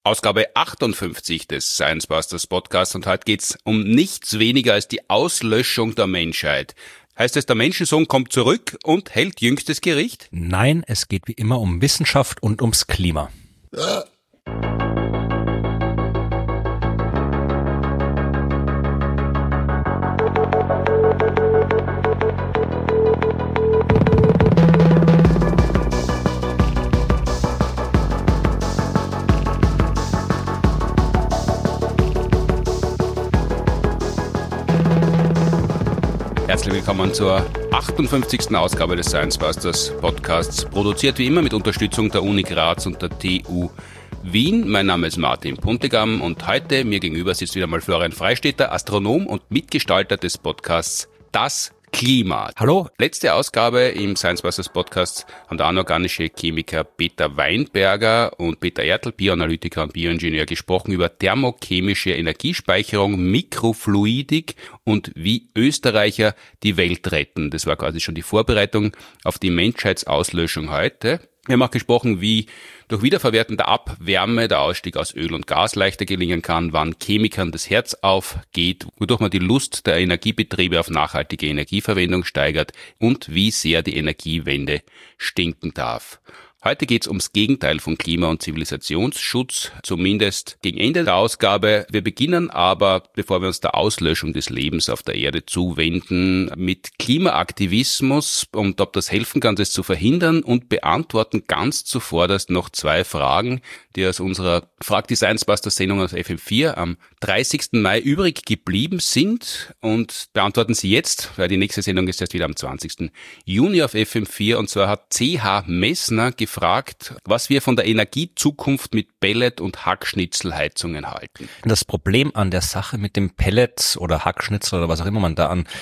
Ausgabe 58 des Science Busters Podcasts und heute geht's um nichts weniger als die Auslöschung der Menschheit. Heißt es, der Menschensohn kommt zurück und hält jüngstes Gericht? Nein, es geht wie immer um Wissenschaft und ums Klima. Herzlich willkommen zur 58. Ausgabe des Science Busters Podcasts, produziert wie immer mit Unterstützung der Uni Graz und der TU Wien. Mein Name ist Martin Puntigam und heute mir gegenüber sitzt wieder mal Florian Freistetter, Astronom und Mitgestalter des Podcasts Das Klima. Hallo. Letzte Ausgabe im Science Busters Podcast haben der anorganische Chemiker Peter Weinberger und Peter Ertl, Bioanalytiker und Bioingenieur, gesprochen über thermochemische Energiespeicherung, Mikrofluidik und wie Österreicher die Welt retten. Das war quasi schon die Vorbereitung auf die Menschheitsauslöschung heute. Wir haben auch gesprochen, wie durch Wiederverwerten der Abwärme der Ausstieg aus Öl und Gas leichter gelingen kann, wann Chemikern das Herz aufgeht, wodurch man die Lust der Energiebetriebe auf nachhaltige Energieverwendung steigert und wie sehr die Energiewende stinken darf. Heute geht's ums Gegenteil von Klima- und Zivilisationsschutz, zumindest gegen Ende der Ausgabe. Wir beginnen aber, bevor wir uns der Auslöschung des Lebens auf der Erde zuwenden, mit Klimaaktivismus und ob das helfen kann, das zu verhindern, und beantworten ganz zuvorderst noch zwei Fragen, die aus unserer Frag die Science Busters Sendung auf FM4 am 30. Mai übrig geblieben sind, und beantworten sie jetzt, weil die nächste Sendung ist erst wieder am 20. Juni auf FM4, und zwar hat CH Messner gefragt, was wir von der Energiezukunft mit Pellet- und Hackschnitzelheizungen halten. Das Problem an der Sache mit dem Pellets oder Hackschnitzel oder was auch immer man da an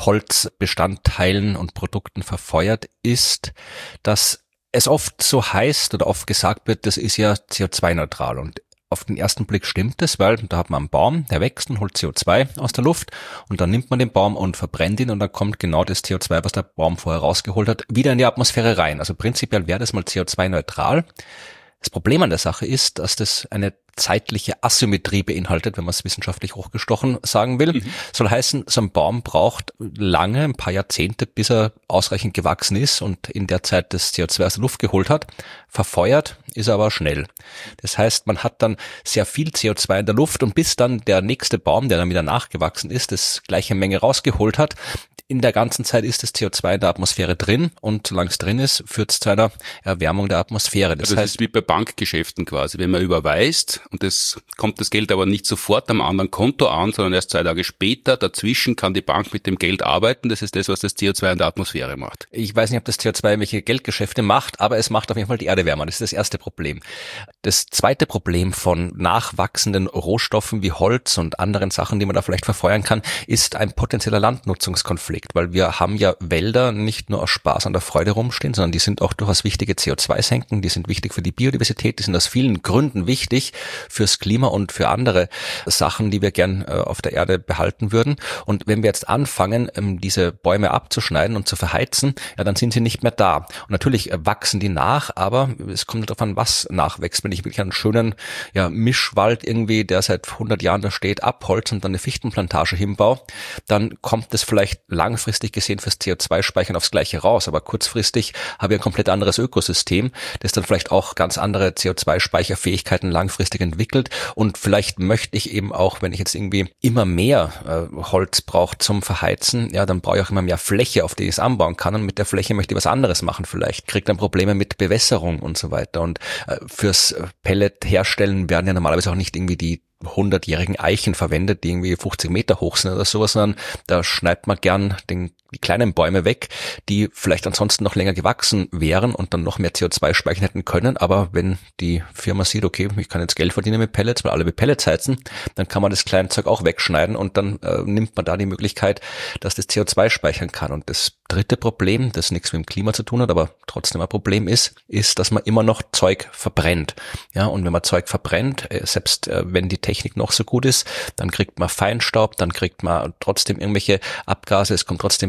Holzbestandteilen und Produkten verfeuert, ist, dass es oft so heißt oder oft gesagt wird, das ist ja CO2-neutral, und auf den ersten Blick stimmt es, weil da hat man einen Baum, der wächst und holt CO2 aus der Luft, und dann nimmt man den Baum und verbrennt ihn, und dann kommt genau das CO2, was der Baum vorher rausgeholt hat, wieder in die Atmosphäre rein. Also prinzipiell wäre das mal CO2-neutral. Das Problem an der Sache ist, dass das eine zeitliche Asymmetrie beinhaltet, wenn man es wissenschaftlich hochgestochen sagen will. Soll heißen, so ein Baum braucht lange, ein paar Jahrzehnte, bis er ausreichend gewachsen ist und in der Zeit das CO2 aus der Luft geholt hat. Verfeuert ist er aber schnell. Das heißt, man hat dann sehr viel CO2 in der Luft, und bis dann der nächste Baum, der dann wieder nachgewachsen ist, das gleiche Menge rausgeholt hat, in der ganzen Zeit ist das CO2 in der Atmosphäre drin, und solange es drin ist, führt es zu einer Erwärmung der Atmosphäre. Das heißt, ist wie bei Bankgeschäften quasi. Wenn man überweist und kommt das Geld aber nicht sofort am anderen Konto an, sondern erst 2 Tage später, dazwischen kann die Bank mit dem Geld arbeiten. Das ist das, was das CO2 in der Atmosphäre macht. Ich weiß nicht, ob das CO2 welche Geldgeschäfte macht, aber es macht auf jeden Fall die Erde wärmer. Das ist das erste Problem. Das zweite Problem von nachwachsenden Rohstoffen wie Holz und anderen Sachen, die man da vielleicht verfeuern kann, ist ein potenzieller Landnutzungskonflikt. Weil wir haben ja Wälder nicht nur aus Spaß an der Freude rumstehen, sondern die sind auch durchaus wichtige CO2-Senken, die sind wichtig für die Biodiversität, die sind aus vielen Gründen wichtig fürs Klima und für andere Sachen, die wir gern auf der Erde behalten würden. Und wenn wir jetzt anfangen, diese Bäume abzuschneiden und zu verheizen, ja, dann sind sie nicht mehr da. Und natürlich wachsen die nach, aber es kommt darauf an, was nachwächst. Wenn ich wirklich einen schönen Mischwald irgendwie, der seit 100 Jahren da steht, abholz und dann eine Fichtenplantage hinbaue, dann kommt es vielleicht langfristig gesehen fürs CO2-Speichern aufs Gleiche raus, aber kurzfristig habe ich ein komplett anderes Ökosystem, das dann vielleicht auch ganz andere CO2-Speicherfähigkeiten langfristig entwickelt, und vielleicht möchte ich eben auch, wenn ich jetzt irgendwie immer mehr Holz brauche zum Verheizen, ja, dann brauche ich auch immer mehr Fläche, auf die ich es anbauen kann, und mit der Fläche möchte ich was anderes machen vielleicht, kriege dann Probleme mit Bewässerung und so weiter, und fürs Pellet herstellen werden ja normalerweise auch nicht irgendwie die 100-jährigen Eichen verwendet, die irgendwie 50 Meter hoch sind oder sowas, sondern da schneidet man gern die kleinen Bäume weg, die vielleicht ansonsten noch länger gewachsen wären und dann noch mehr CO2 speichern hätten können. Aber wenn die Firma sieht, okay, ich kann jetzt Geld verdienen mit Pellets, weil alle mit Pellets heizen, dann kann man das kleine Zeug auch wegschneiden, und dann nimmt man da die Möglichkeit, dass das CO2 speichern kann. Und das dritte Problem, das nichts mit dem Klima zu tun hat, aber trotzdem ein Problem ist, dass man immer noch Zeug verbrennt. Ja, und wenn man Zeug verbrennt, selbst wenn die Technik noch so gut ist, dann kriegt man Feinstaub, dann kriegt man trotzdem irgendwelche Abgase, es kommt trotzdem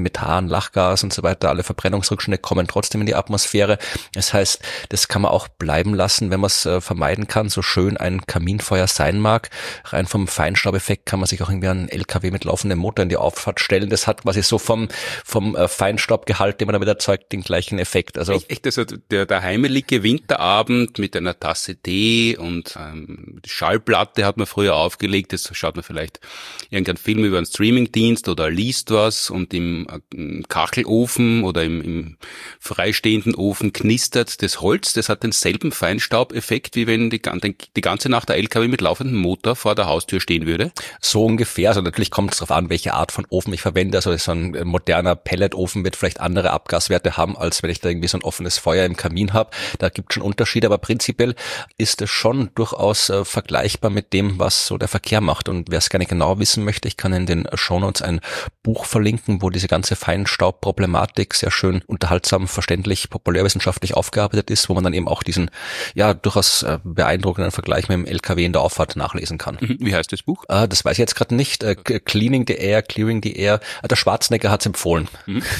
Methan, Lachgas und so weiter, alle Verbrennungsrückstände kommen trotzdem in die Atmosphäre. Das heißt, das kann man auch bleiben lassen, wenn man es vermeiden kann, so schön ein Kaminfeuer sein mag. Rein vom Feinstaubeffekt kann man sich auch irgendwie einen LKW mit laufendem Motor in die Auffahrt stellen. Das hat quasi so vom Feinstaubgehalt, den man damit erzeugt, den gleichen Effekt. Also echt, also der heimelige Winterabend mit einer Tasse Tee und die Schallplatte hat man früher aufgelegt. Das schaut man vielleicht irgendeinen Film über einen Streamingdienst oder liest was und im Kachelofen oder im freistehenden Ofen knistert das Holz. Das hat denselben Feinstaubeffekt, wie wenn die ganze Nacht der LKW mit laufendem Motor vor der Haustür stehen würde. So ungefähr. Also natürlich kommt es darauf an, welche Art von Ofen ich verwende. Also so ein moderner Pelletofen wird vielleicht andere Abgaswerte haben, als wenn ich da irgendwie so ein offenes Feuer im Kamin habe. Da gibt es schon Unterschiede, aber prinzipiell ist es schon durchaus vergleichbar mit dem, was so der Verkehr macht. Und wer es gerne genau wissen möchte, ich kann in den Shownotes ein Buch verlinken, wo diese ganze Feinstaubproblematik sehr schön unterhaltsam, verständlich, populärwissenschaftlich aufgearbeitet ist, wo man dann eben auch diesen durchaus beeindruckenden Vergleich mit dem LKW in der Auffahrt nachlesen kann. Wie heißt das Buch? Das weiß ich jetzt gerade nicht. Clearing the Air. Der Schwarzenegger hat's empfohlen.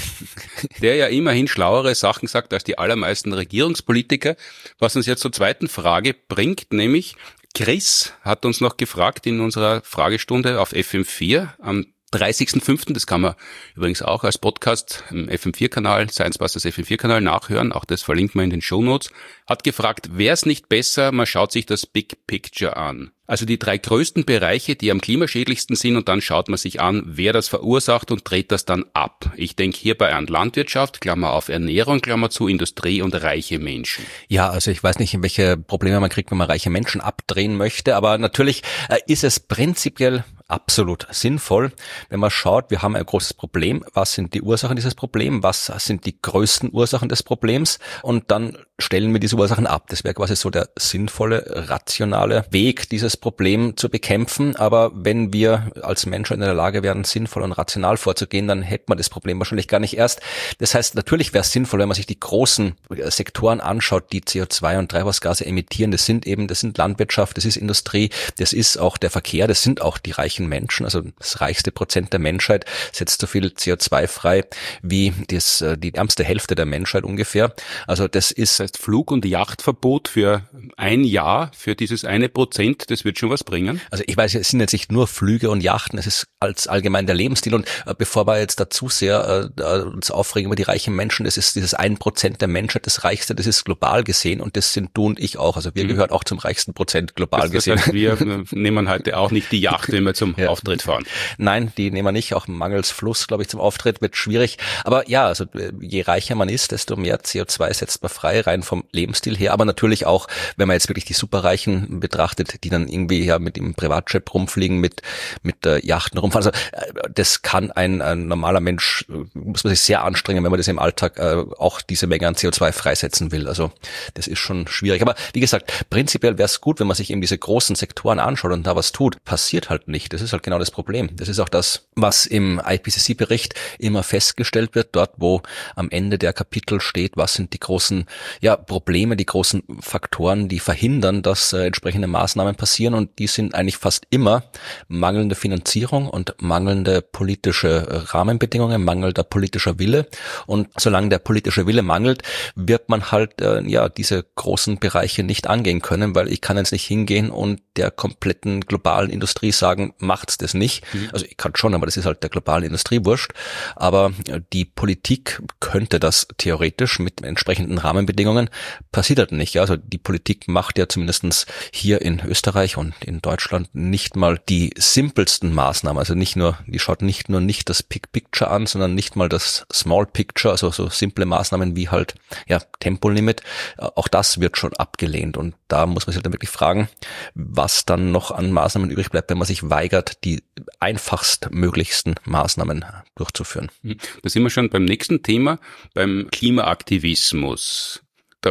Der ja immerhin schlauere Sachen sagt als die allermeisten Regierungspolitiker, was uns jetzt zur zweiten Frage bringt, nämlich Chris hat uns noch gefragt in unserer Fragestunde auf FM4 am 30.05., das kann man übrigens auch als Podcast im FM4-Kanal, Science Busters FM4-Kanal nachhören, auch das verlinken wir in den Shownotes, hat gefragt, wäre es nicht besser, man schaut sich das Big Picture an. Also die 3 größten Bereiche, die am klimaschädlichsten sind und dann schaut man sich an, wer das verursacht und dreht das dann ab. Ich denke hierbei an Landwirtschaft, Klammer auf Ernährung, Klammer zu, Industrie und reiche Menschen. Ja, also ich weiß nicht, welche Probleme man kriegt, wenn man reiche Menschen abdrehen möchte, aber natürlich ist es prinzipiell absolut sinnvoll, wenn man schaut, wir haben ein großes Problem, was sind die Ursachen dieses Problems, was sind die größten Ursachen des Problems und dann stellen wir diese Ursachen ab. Das wäre quasi so der sinnvolle, rationale Weg, dieses Problem zu bekämpfen, aber wenn wir als Menschen in der Lage wären, sinnvoll und rational vorzugehen, dann hätte man das Problem wahrscheinlich gar nicht erst. Das heißt, natürlich wäre es sinnvoll, wenn man sich die großen Sektoren anschaut, die CO2 und Treibhausgase emittieren. Das sind Landwirtschaft, das ist Industrie, das ist auch der Verkehr, das sind auch die reichen Menschen, also das reichste Prozent der Menschheit setzt so viel CO2 frei wie die ärmste Hälfte der Menschheit ungefähr. Also das heißt Flug- und Yachtverbot für ein Jahr für dieses 1%, das wird schon was bringen. Also ich weiß, es sind jetzt nicht nur Flüge und Yachten, es ist als allgemein der Lebensstil und bevor wir jetzt dazu sehr uns aufregen über die reichen Menschen, das ist dieses 1% der Menschheit, das Reichste, das ist global gesehen und das sind du und ich auch. Also wir gehören auch zum reichsten Prozent global gesehen. Das heißt, wir nehmen heute auch nicht die Yacht, wenn wir zum Auftritt fahren. Nein, die nehmen wir nicht, auch mangels Fluss, glaube ich, zum Auftritt wird schwierig. Aber ja, also je reicher man ist, desto mehr CO2 setzt man frei, rein vom Lebensstil her. Aber natürlich auch, wenn man jetzt wirklich die Superreichen betrachtet, die dann irgendwie mit dem Privatjet rumfliegen, mit Yachten rumfahren. Also das kann ein normaler Mensch, muss man sich sehr anstrengen, wenn man das im Alltag auch diese Menge an CO2 freisetzen will. Also das ist schon schwierig. Aber wie gesagt, prinzipiell wäre es gut, wenn man sich eben diese großen Sektoren anschaut und da was tut. Passiert halt nicht. Das ist halt genau das Problem. Das ist auch das, was im IPCC-Bericht immer festgestellt wird, dort wo am Ende der Kapitel steht, was sind die großen Probleme, die großen Faktoren, die verhindern, dass entsprechende Maßnahmen passieren und die sind eigentlich fast immer mangelnde Finanzierung und mangelnde politische Rahmenbedingungen, mangelnder politischer Wille und solange der politische Wille mangelt, wird man halt diese großen Bereiche nicht angehen können, weil ich kann jetzt nicht hingehen und der kompletten globalen Industrie sagen, macht's das nicht. Also ich kann schon, aber das ist halt der globalen Industrie wurscht. Aber die Politik könnte das theoretisch mit entsprechenden Rahmenbedingungen, passiert halt nicht. Ja? Also die Politik macht ja zumindestens hier in Österreich und in Deutschland nicht mal die simpelsten Maßnahmen. Also die schaut nicht das Big Picture an, sondern nicht mal das Small Picture, also so simple Maßnahmen wie halt Tempolimit. Auch das wird schon abgelehnt. Und da muss man sich dann wirklich fragen, was dann noch an Maßnahmen übrig bleibt, wenn man sich weigert, die einfachst möglichsten Maßnahmen durchzuführen. Da sind wir schon beim nächsten Thema, beim Klimaaktivismus. Da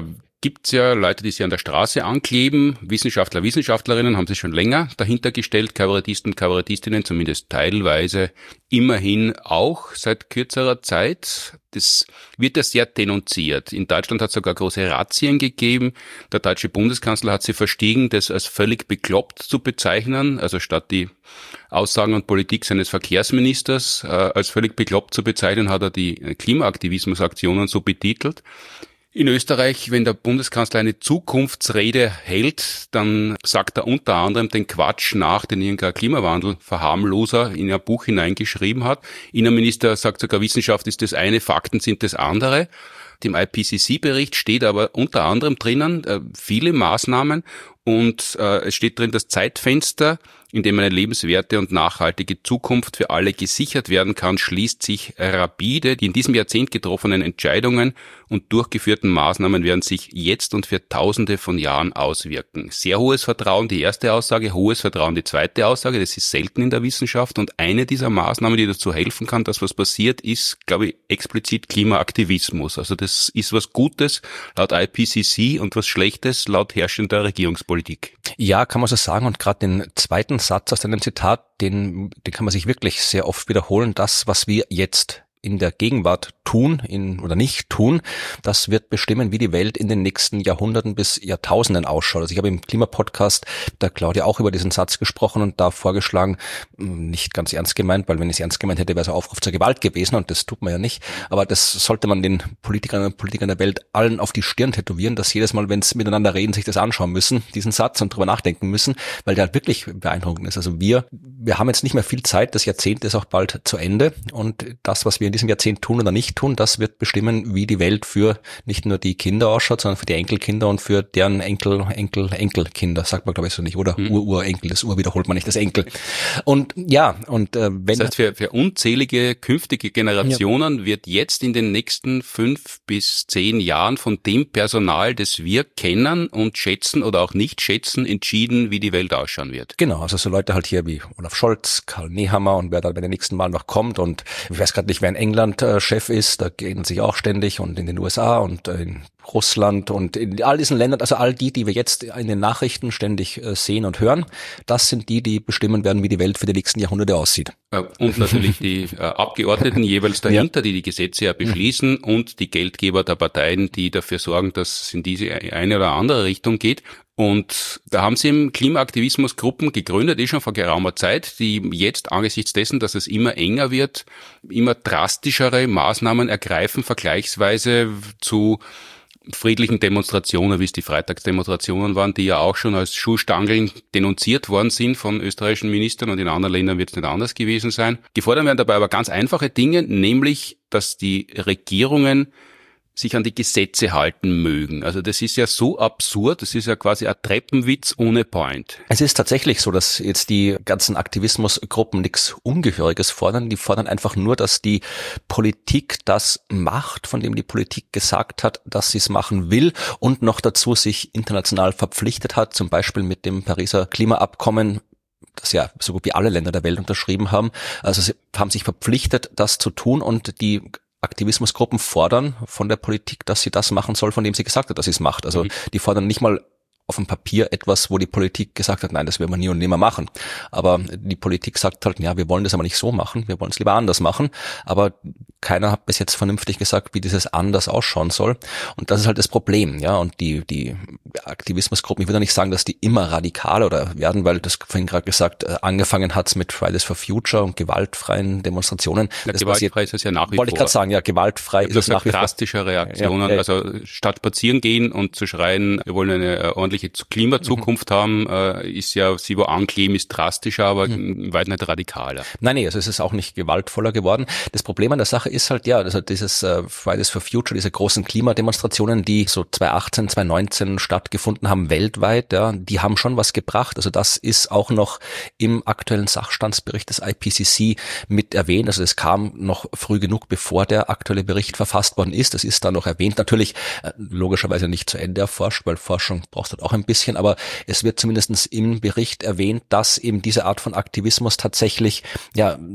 gibt's ja Leute, die sich an der Straße ankleben. Wissenschaftler, Wissenschaftlerinnen haben sich schon länger dahinter gestellt. Kabarettisten, Kabarettistinnen, zumindest teilweise, immerhin auch seit kürzerer Zeit. Das wird ja sehr denunziert. In Deutschland hat es sogar große Razzien gegeben. Der deutsche Bundeskanzler hat sie verstiegen, das als völlig bekloppt zu bezeichnen. Also statt die Aussagen und Politik seines Verkehrsministers als völlig bekloppt zu bezeichnen, hat er die Klimaaktivismusaktionen so betitelt. In Österreich, wenn der Bundeskanzler eine Zukunftsrede hält, dann sagt er unter anderem den Quatsch nach, den irgendein Klimawandelverharmloser in ein Buch hineingeschrieben hat. Innenminister sagt sogar, Wissenschaft ist das eine, Fakten sind das andere. Im IPCC-Bericht steht aber unter anderem drinnen viele Maßnahmen und es steht drin, das Zeitfenster, in dem eine lebenswerte und nachhaltige Zukunft für alle gesichert werden kann, schließt sich rapide. Die in diesem Jahrzehnt getroffenen Entscheidungen und durchgeführten Maßnahmen werden sich jetzt und für Tausende von Jahren auswirken. Sehr hohes Vertrauen, die erste Aussage, hohes Vertrauen, die zweite Aussage. Das ist selten in der Wissenschaft und eine dieser Maßnahmen, die dazu helfen kann, dass was passiert, ist, glaube ich, explizit Klimaaktivismus. Also das ist was Gutes laut IPCC und was Schlechtes laut herrschender Regierungspolitik. Ja, kann man so sagen. Und gerade den zweiten Satz aus deinem Zitat, den kann man sich wirklich sehr oft wiederholen. Das, was wir jetzt in der Gegenwart tun oder nicht tun, das wird bestimmen, wie die Welt in den nächsten Jahrhunderten bis Jahrtausenden ausschaut. Also ich habe im Klimapodcast der Claudia auch über diesen Satz gesprochen und da vorgeschlagen, nicht ganz ernst gemeint, weil wenn ich es ernst gemeint hätte, wäre es ein Aufruf zur Gewalt gewesen und das tut man ja nicht. Aber das sollte man den Politikerinnen und Politikern der Welt allen auf die Stirn tätowieren, dass jedes Mal, wenn sie miteinander reden, sich das anschauen müssen, diesen Satz und drüber nachdenken müssen, weil der halt wirklich beeindruckend ist. Also wir haben jetzt nicht mehr viel Zeit, das Jahrzehnt ist auch bald zu Ende und das, was wir in diesem Jahrzehnt tun oder nicht tun, das wird bestimmen, wie die Welt für nicht nur die Kinder ausschaut, sondern für die Enkelkinder und für deren Enkelkinder, sagt man glaube ich so nicht, oder Urenkel, das Ur wiederholt man nicht, das Enkel. Und ja, und wenn... Das heißt, für unzählige künftige Generationen wird jetzt in den nächsten 5 bis 10 Jahren von dem Personal, das wir kennen und schätzen oder auch nicht schätzen, entschieden, wie die Welt ausschauen wird. Genau, also so Leute halt hier wie Olaf Scholz, Karl Nehammer und wer da bei den nächsten Mal noch kommt und ich weiß gerade nicht, wer in England Chef ist, da gehen sich auch ständig und in den USA und in Russland und in all diesen Ländern, also all die wir jetzt in den Nachrichten ständig sehen und hören, das sind die bestimmen werden, wie die Welt für die nächsten Jahrhunderte aussieht. Und natürlich die Abgeordneten jeweils dahinter, die Gruppen ja beschließen und die Geldgeber der Parteien, die dafür sorgen, dass es in diese eine oder andere Richtung geht. Und da haben sie im Klimaaktivismus Gruppen gegründet, schon vor geraumer Zeit, die jetzt angesichts dessen, dass es immer enger wird, immer drastischere Maßnahmen ergreifen, vergleichsweise zu friedlichen Demonstrationen, wie es die Freitagsdemonstrationen waren, die ja auch schon als Schuhstangeln denunziert worden sind von österreichischen Ministern und in anderen Ländern wird es nicht anders gewesen sein. Gefordert werden dabei aber ganz einfache Dinge, nämlich, dass die Regierungen sich an die Gesetze halten mögen. Also das ist ja so absurd, das ist ja quasi ein Treppenwitz ohne Point. Es ist tatsächlich so, dass jetzt die ganzen Aktivismusgruppen nichts Ungehöriges fordern. Die fordern einfach nur, dass die Politik das macht, von dem die Politik gesagt hat, dass sie es machen will und noch dazu sich international verpflichtet hat, zum Beispiel mit dem Pariser Klimaabkommen, das ja so gut wie alle Länder der Welt unterschrieben haben. Also sie haben sich verpflichtet, das zu tun und die Aktivismusgruppen fordern von der Politik, dass sie das machen soll, von dem sie gesagt hat, dass sie es macht. Also die fordern nicht mal auf dem Papier etwas, wo die Politik gesagt hat, nein, das werden wir nie und nimmer machen. Aber die Politik sagt halt, ja, wir wollen das aber nicht so machen, wir wollen es lieber anders machen. Aber keiner hat bis jetzt vernünftig gesagt, wie dieses anders ausschauen soll. Und das ist halt das Problem, ja. Und die Aktivismusgruppen, ich würde nicht sagen, dass die immer radikaler oder werden, weil das vorhin gerade gesagt, angefangen hat's mit Fridays for Future und gewaltfreien Demonstrationen. Ja, das gewaltfrei ist es ja nach wie vor. Wollte ich gerade sagen, ja, gewaltfrei ist es nach wie vor. Drastische Reaktionen, ja, also statt spazieren gehen und zu schreien, wir wollen eine ordentliche Klimazukunft haben, ist ja, sie wo ankleben, ist drastischer, aber weit nicht radikaler. Nein, also es ist auch nicht gewaltvoller geworden. Das Problem an der Sache ist halt, ja, also dieses Fridays for Future, diese großen Klimademonstrationen, die so 2018, 2019 stattgefunden haben weltweit, ja, die haben schon was gebracht. Also das ist auch noch im aktuellen Sachstandsbericht des IPCC mit erwähnt. Also es kam noch früh genug, bevor der aktuelle Bericht verfasst worden ist. Das ist da noch erwähnt. Natürlich logischerweise nicht zu Ende erforscht, weil Forschung braucht halt auch ein bisschen, aber es wird zumindest im Bericht erwähnt, dass eben diese Art von Aktivismus tatsächlich, ja,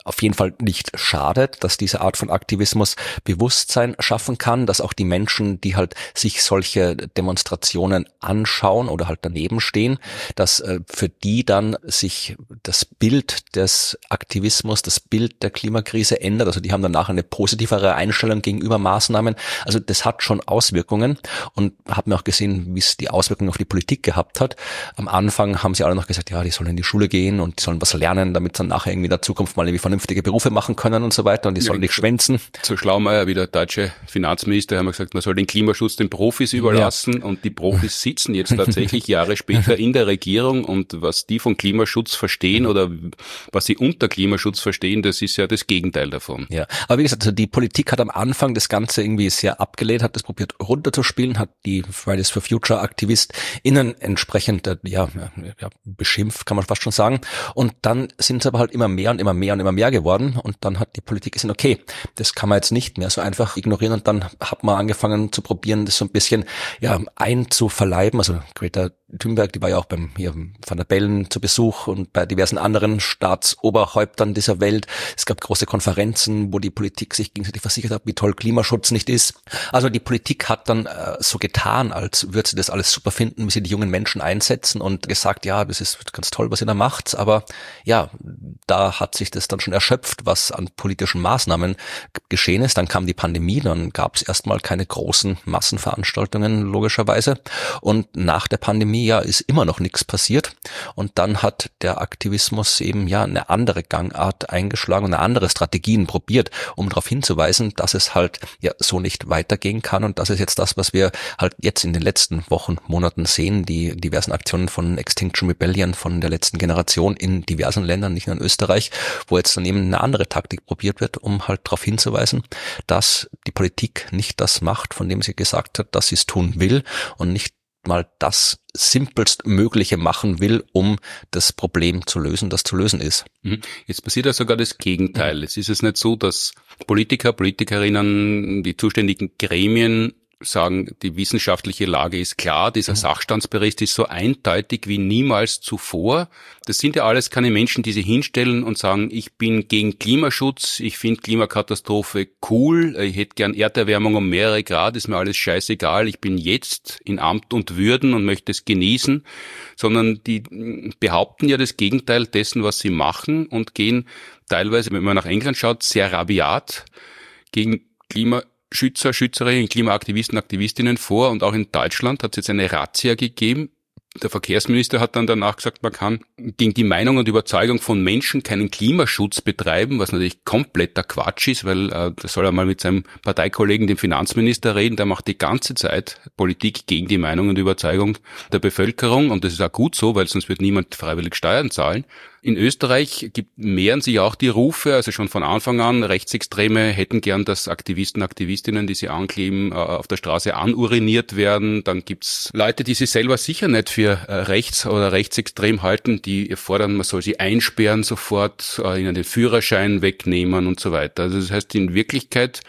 auf jeden Fall nicht schadet, dass diese Art von Aktivismus Bewusstsein schaffen kann, dass auch die Menschen, die halt sich solche Demonstrationen anschauen oder halt daneben stehen, dass für die dann sich das Bild des Aktivismus, das Bild der Klimakrise ändert. Also die haben danach eine positivere Einstellung gegenüber Maßnahmen. Also das hat schon Auswirkungen und haben auch gesehen, wie es die Auswirkungen auf die Politik gehabt hat. Am Anfang haben sie alle noch gesagt, ja, die sollen in die Schule gehen und die sollen was lernen, damit sie dann nachher irgendwie in der Zukunft mal irgendwie vernünftige Berufe machen können und so weiter und die sollen nicht schwänzen. So Schlaumeier wie der deutsche Finanzminister haben gesagt, man soll den Klimaschutz den Profis überlassen und die Profis sitzen jetzt tatsächlich Jahre später in der Regierung und was die von Klimaschutz verstehen oder was sie unter Klimaschutz verstehen, das ist ja das Gegenteil davon. Ja, aber wie gesagt, also die Politik hat am Anfang das Ganze irgendwie sehr abgelehnt, hat das probiert runterzuspielen, hat die Fridays for Future AktivistInnen entsprechend beschimpft, kann man fast schon sagen. Und dann sind es aber halt immer mehr und immer mehr und immer mehr geworden und dann hat die Politik gesehen, okay, das kann man jetzt nicht mehr so einfach ignorieren und dann hat man angefangen zu probieren, das so ein bisschen einzuverleiben. Also Greta Thunberg, die war ja auch beim hier Van der Bellen zu Besuch und bei diversen anderen Staatsoberhäuptern dieser Welt. Es gab große Konferenzen, wo die Politik sich gegenseitig versichert hat, wie toll Klimaschutz nicht ist. Also die Politik hat dann so getan, als würde sie das alles super finden, wie sie die jungen Menschen einsetzen und gesagt, ja, das ist ganz toll, was ihr da macht. Aber ja, da hat sich das dann schon erschöpft, was an politischen Maßnahmen geschehen ist. Dann kam die Pandemie, dann gab es erstmal keine großen Massenveranstaltungen, logischerweise. Und nach der Pandemie ist immer noch nichts passiert. Und dann hat der Aktivismus eben eine andere Gangart eingeschlagen und eine andere Strategien probiert, um darauf hinzuweisen, dass es halt so nicht weitergehen kann. Und das ist jetzt das, was wir halt jetzt in den letzten Wochen, Monaten sehen, die diversen Aktionen von Extinction Rebellion von der letzten Generation in diversen Ländern, nicht nur in Österreich, wo jetzt dann eben eine andere Taktik probiert wird, um halt darauf hinzuweisen, dass die Politik nicht das macht, von dem sie gesagt hat, dass sie es tun will und nicht mal das simpelst Mögliche machen will, um das Problem zu lösen, das zu lösen ist. Jetzt passiert ja sogar das Gegenteil. Es ist es nicht so, dass Politiker, Politikerinnen, die zuständigen Gremien sagen, die wissenschaftliche Lage ist klar, dieser Sachstandsbericht ist so eindeutig wie niemals zuvor. Das sind ja alles keine Menschen, die sich hinstellen und sagen, ich bin gegen Klimaschutz, ich finde Klimakatastrophe cool, ich hätte gern Erderwärmung um mehrere Grad, ist mir alles scheißegal, ich bin jetzt in Amt und Würden und möchte es genießen, sondern die behaupten ja das Gegenteil dessen, was sie machen und gehen teilweise, wenn man nach England schaut, sehr rabiat gegen Klimaschützer, Schützerinnen, Klimaaktivisten, Aktivistinnen vor und auch in Deutschland hat es jetzt eine Razzia gegeben. Der Verkehrsminister hat dann danach gesagt, man kann gegen die Meinung und Überzeugung von Menschen keinen Klimaschutz betreiben, was natürlich kompletter Quatsch ist, weil da soll er mal mit seinem Parteikollegen, dem Finanzminister, reden, der macht die ganze Zeit Politik gegen die Meinung und Überzeugung der Bevölkerung und das ist auch gut so, weil sonst wird niemand freiwillig Steuern zahlen. In Österreich mehren sich auch die Rufe, also schon von Anfang an, Rechtsextreme hätten gern, dass Aktivisten, Aktivistinnen, die sie ankleben, auf der Straße anuriniert werden. Dann gibt's Leute, die sich selber sicher nicht für rechts oder rechtsextrem halten, die fordern, man soll sie einsperren sofort, ihnen den Führerschein wegnehmen und so weiter. Also das heißt, in Wirklichkeit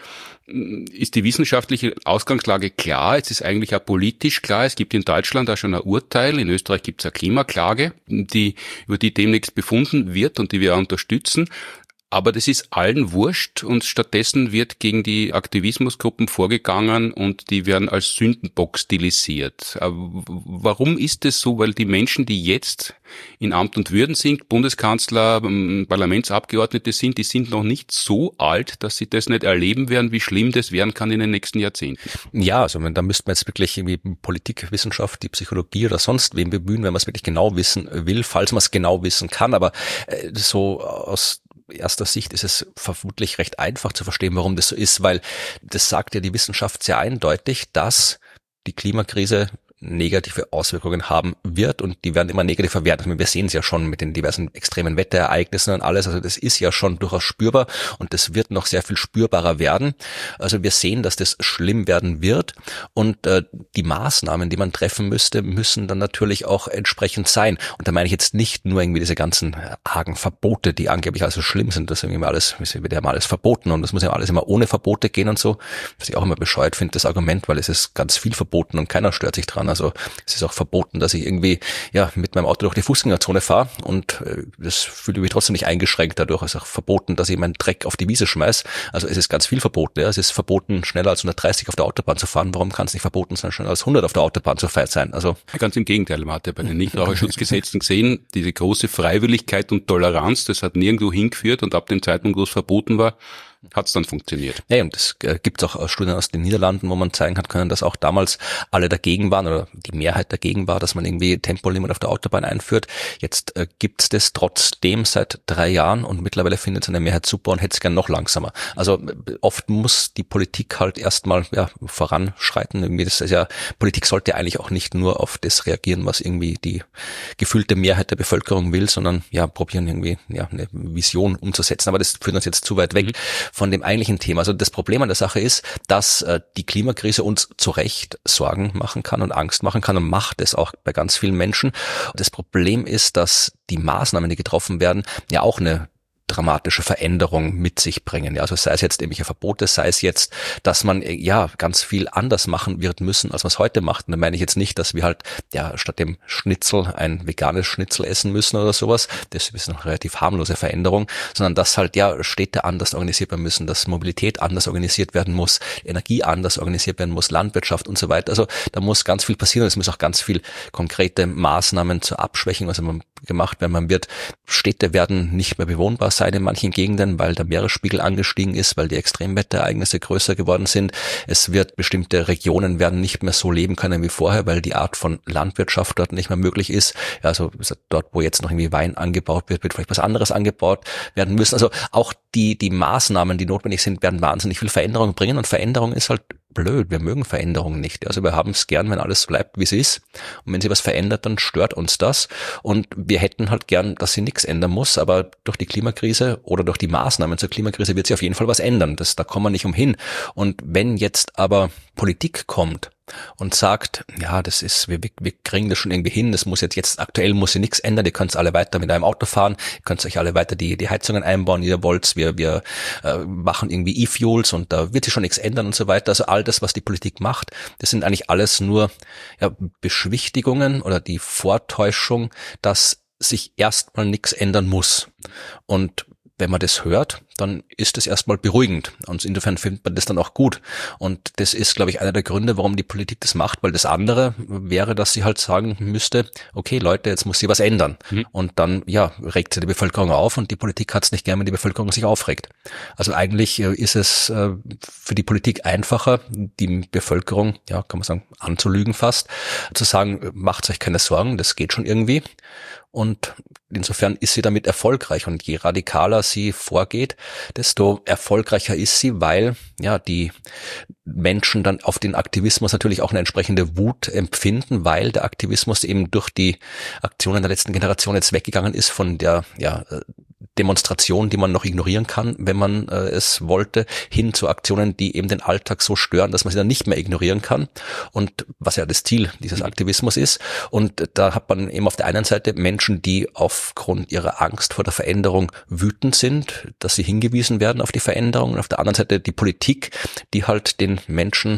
ist die wissenschaftliche Ausgangslage klar, es ist eigentlich auch politisch klar, es gibt in Deutschland auch schon ein Urteil, in Österreich gibt es eine Klimaklage, über die demnächst befunden wird und die wir auch unterstützen. Aber das ist allen wurscht und stattdessen wird gegen die Aktivismusgruppen vorgegangen und die werden als Sündenbock stilisiert. Warum ist das so? Weil die Menschen, die jetzt in Amt und Würden sind, Bundeskanzler, Parlamentsabgeordnete sind, die sind noch nicht so alt, dass sie das nicht erleben werden, wie schlimm das werden kann in den nächsten Jahrzehnten. Ja, also da müsste man jetzt wirklich irgendwie Politikwissenschaft, die Psychologie oder sonst wen bemühen, wenn man es wirklich genau wissen will, falls man es genau wissen kann. Aber so aus erster Sicht ist es vermutlich recht einfach zu verstehen, warum das so ist, weil das sagt ja die Wissenschaft sehr eindeutig, dass die Klimakrise negative Auswirkungen haben wird und die werden immer negativer werden. Also wir sehen es ja schon mit den diversen extremen Wetterereignissen und alles. Also das ist ja schon durchaus spürbar und das wird noch sehr viel spürbarer werden. Also wir sehen, dass das schlimm werden wird und die Maßnahmen, die man treffen müsste, müssen dann natürlich auch entsprechend sein. Und da meine ich jetzt nicht nur irgendwie diese ganzen argen Verbote, die angeblich also schlimm sind. Das irgendwie alles, wird ja mal alles verboten und das muss ja alles immer ohne Verbote gehen und so. Was ich auch immer bescheuert finde, das Argument, weil es ist ganz viel verboten und keiner stört sich dran. Also es ist auch verboten, dass ich irgendwie mit meinem Auto durch die Fußgängerzone fahre und das fühle ich mich trotzdem nicht eingeschränkt dadurch. Es ist auch verboten, dass ich meinen Dreck auf die Wiese schmeiß. Also es ist ganz viel verboten. Ja. Es ist verboten, schneller als 130 auf der Autobahn zu fahren. Warum kann es nicht verboten sein, schneller als 100 auf der Autobahn zu sein? Also ganz im Gegenteil, man hat ja bei den Nichtraucherschutzgesetzen gesehen, diese große Freiwilligkeit und Toleranz, das hat nirgendwo hingeführt und ab dem Zeitpunkt, wo es verboten war, hat es dann funktioniert. Ja, und es gibt auch Studien aus den Niederlanden, wo man zeigen hat können, dass auch damals alle dagegen waren oder die Mehrheit dagegen war, dass man irgendwie Tempolimit auf der Autobahn einführt. Jetzt gibt's das trotzdem seit 3 Jahren und mittlerweile findet es eine Mehrheit super und hätte es gern noch langsamer. Also oft muss die Politik halt erstmal voranschreiten. Irgendwie das ist ja, Politik sollte eigentlich auch nicht nur auf das reagieren, was irgendwie die gefühlte Mehrheit der Bevölkerung will, sondern probieren irgendwie eine Vision umzusetzen. Aber das führt uns jetzt zu weit weg von dem eigentlichen Thema. Also das Problem an der Sache ist, dass die Klimakrise uns zu Recht Sorgen machen kann und Angst machen kann und macht es auch bei ganz vielen Menschen. Das Problem ist, dass die Maßnahmen, die getroffen werden, ja auch eine dramatische Veränderung mit sich bringen. Ja, also sei es jetzt irgendwelche Verbote, sei es jetzt, dass man ganz viel anders machen wird müssen, als man es heute macht. Und da meine ich jetzt nicht, dass wir halt statt dem Schnitzel ein veganes Schnitzel essen müssen oder sowas. Das ist eine relativ harmlose Veränderung, sondern dass halt Städte anders organisiert werden müssen, dass Mobilität anders organisiert werden muss, Energie anders organisiert werden muss, Landwirtschaft und so weiter. Also da muss ganz viel passieren. Es muss auch ganz viel konkrete Maßnahmen zur Abschwächung gemacht werden. Städte werden nicht mehr bewohnbar sein in manchen Gegenden, weil der Meeresspiegel angestiegen ist, weil die Extremwetterereignisse größer geworden sind. Bestimmte Regionen werden nicht mehr so leben können wie vorher, weil die Art von Landwirtschaft dort nicht mehr möglich ist. Also dort, wo jetzt noch irgendwie Wein angebaut wird vielleicht was anderes angebaut werden müssen. Also auch die Maßnahmen, die notwendig sind, werden wahnsinnig viel Veränderung bringen und Veränderung ist halt blöd. Wir mögen Veränderungen nicht. Also wir haben es gern, wenn alles so bleibt, wie es ist. Und wenn sich was verändert, dann stört uns das. Und wir hätten halt gern, dass sich nichts ändern muss. Aber durch die Klimakrise oder durch die Maßnahmen zur Klimakrise wird sich auf jeden Fall was ändern. Da kommen wir nicht umhin. Und wenn jetzt aber Politik kommt und sagt, wir kriegen das schon irgendwie hin, das muss jetzt aktuell muss sich nichts ändern, ihr könnt alle weiter mit einem Auto fahren, ihr könnt euch alle weiter die Heizungen einbauen, wie ihr wollt, wir machen irgendwie E-Fuels und da wird sich schon nichts ändern und so weiter. Also all das, was die Politik macht, das sind eigentlich alles nur Beschwichtigungen oder die Vortäuschung, dass sich erstmal nichts ändern muss. Und wenn man das hört, dann ist es erstmal beruhigend. Und insofern findet man das dann auch gut. Und das ist, glaube ich, einer der Gründe, warum die Politik das macht, weil das andere wäre, dass sie halt sagen müsste, okay, Leute, jetzt muss sie was ändern. Und dann, regt sie die Bevölkerung auf und die Politik hat es nicht gern, wenn die Bevölkerung sich aufregt. Also eigentlich ist es für die Politik einfacher, die Bevölkerung, kann man sagen, anzulügen fast, zu sagen, macht euch keine Sorgen, das geht schon irgendwie. Und insofern ist sie damit erfolgreich. Und je radikaler sie vorgeht, desto erfolgreicher ist sie, weil die Menschen dann auf den Aktivismus natürlich auch eine entsprechende Wut empfinden, weil der Aktivismus eben durch die Aktionen der letzten Generation jetzt weggegangen ist von der Demonstration, die man noch ignorieren kann, wenn man es wollte, hin zu Aktionen, die eben den Alltag so stören, dass man sie dann nicht mehr ignorieren kann. Und was ja das Ziel dieses Aktivismus ist. Und da hat man eben auf der einen Seite Menschen, die aufgrund ihrer Angst vor der Veränderung wütend sind, dass sie hingewiesen werden auf die Veränderung. Und auf der anderen Seite die Politik, die halt den Menschen